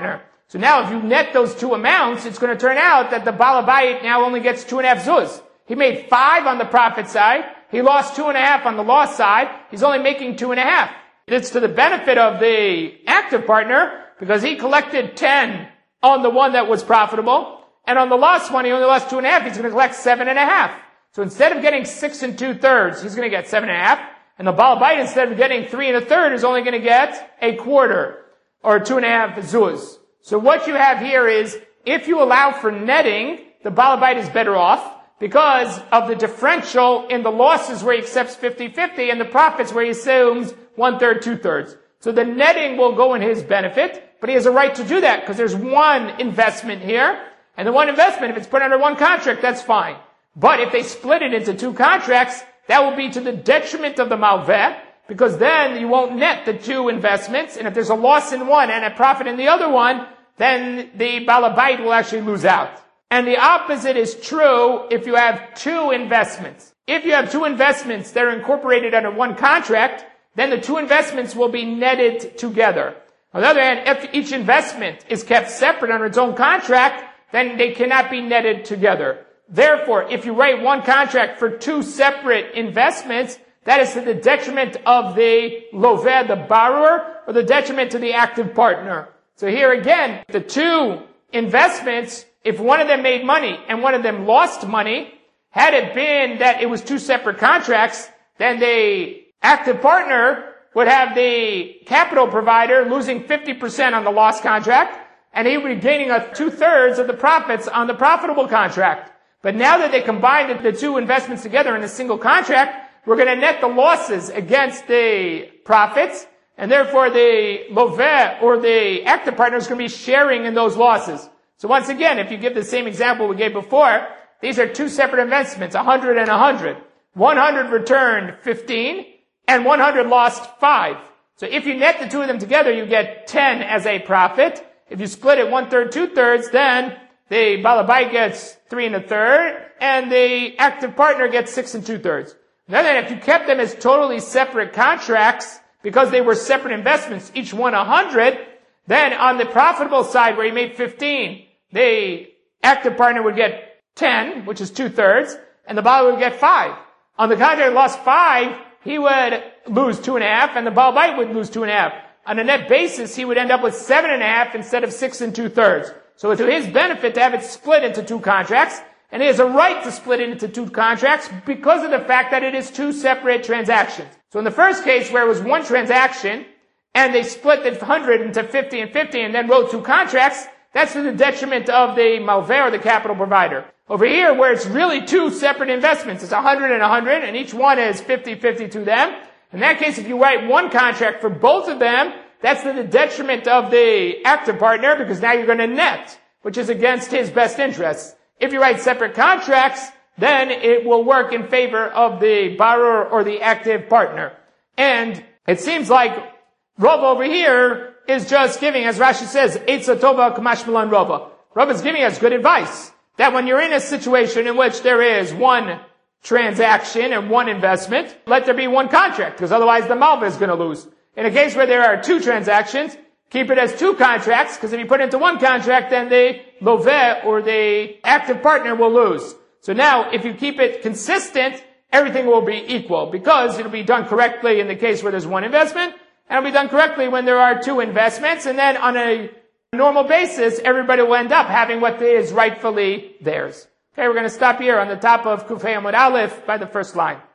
So now if you net those two amounts, it's going to turn out that the Baal Habayit now only gets two and a half zuz. He made five on the profit side. He lost two and a half on the loss side. He's only making two and a half. It's to the benefit of the active partner because he collected ten on the one that was profitable. And on the lost one, he only lost two and a half. He's going to collect seven and a half. So instead of getting six and two thirds, he's going to get seven and a half. And the Baal Habayit, instead of getting three and a third, is only going to get a quarter or two and a half zuz. So what you have here is, if you allow for netting, the Baal Habayit is better off because of the differential in the losses where he accepts fifty-fifty and the profits where he assumes one-third, two-thirds. So the netting will go in his benefit, but he has a right to do that because there's one investment here. And the one investment, if it's put under one contract, that's fine. But if they split it into two contracts, that will be to the detriment of the malveh, because then you won't net the two investments, and if there's a loss in one and a profit in the other one, then the Baal Habayit will actually lose out. And the opposite is true if you have two investments. If you have two investments that are incorporated under one contract, then the two investments will be netted together. On the other hand, if each investment is kept separate under its own contract, then they cannot be netted together. Therefore, if you write one contract for two separate investments, that is to the detriment of the loveh, the borrower, or the detriment to the active partner. So here again, the two investments, if one of them made money and one of them lost money, had it been that it was two separate contracts, then the active partner would have the capital provider losing fifty percent on the lost contract, and he would be gaining a two-thirds of the profits on the profitable contract. But now that they combined the two investments together in a single contract, we're going to net the losses against the profits, and therefore the loveh or the active partner is going to be sharing in those losses. So once again, if you give the same example we gave before, these are two separate investments, one hundred and one hundred. one hundred returned fifteen, and one hundred lost five. So if you net the two of them together, you get ten as a profit. If you split it one-third, two-thirds, then the Baal Habayit gets three and a third, and the active partner gets six and two-thirds. Then if you kept them as totally separate contracts, because they were separate investments, each one a hundred, then on the profitable side where he made fifteen, the active partner would get ten, which is two-thirds, and the Baal would get five. On the contrary, lost five, he would lose two and a half, and the Baal Habayit would lose two and a half. On a net basis, he would end up with seven and a half instead of six and two-thirds. So it's to his benefit to have it split into two contracts, and he has a right to split it into two contracts because of the fact that it is two separate transactions. So in the first case where it was one transaction, and they split the one hundred into fifty and fifty and then wrote two contracts, that's to the detriment of the malveh or the capital provider. Over here, where it's really two separate investments, it's one hundred and one hundred, and each one is fifty fifty to them. In that case, if you write one contract for both of them, that's to the detriment of the active partner because now you're going to net, which is against his best interests. If you write separate contracts, then it will work in favor of the borrower or the active partner. And it seems like Rav over here is just giving, as Rashi says, Eitzah Tova Kamash Milan Rava. Rav is giving us good advice that when you're in a situation in which there is one transaction and one investment, let there be one contract, because otherwise the malveh is going to lose. In a case where there are two transactions, keep it as two contracts, because if you put it into one contract, then the loveh or the active partner will lose. So now, if you keep it consistent, everything will be equal, because it'll be done correctly in the case where there's one investment, and it'll be done correctly when there are two investments, and then on a normal basis, everybody will end up having what is rightfully theirs. Okay, we're going to stop here on the top of Kufay Amud Aleph by the first line.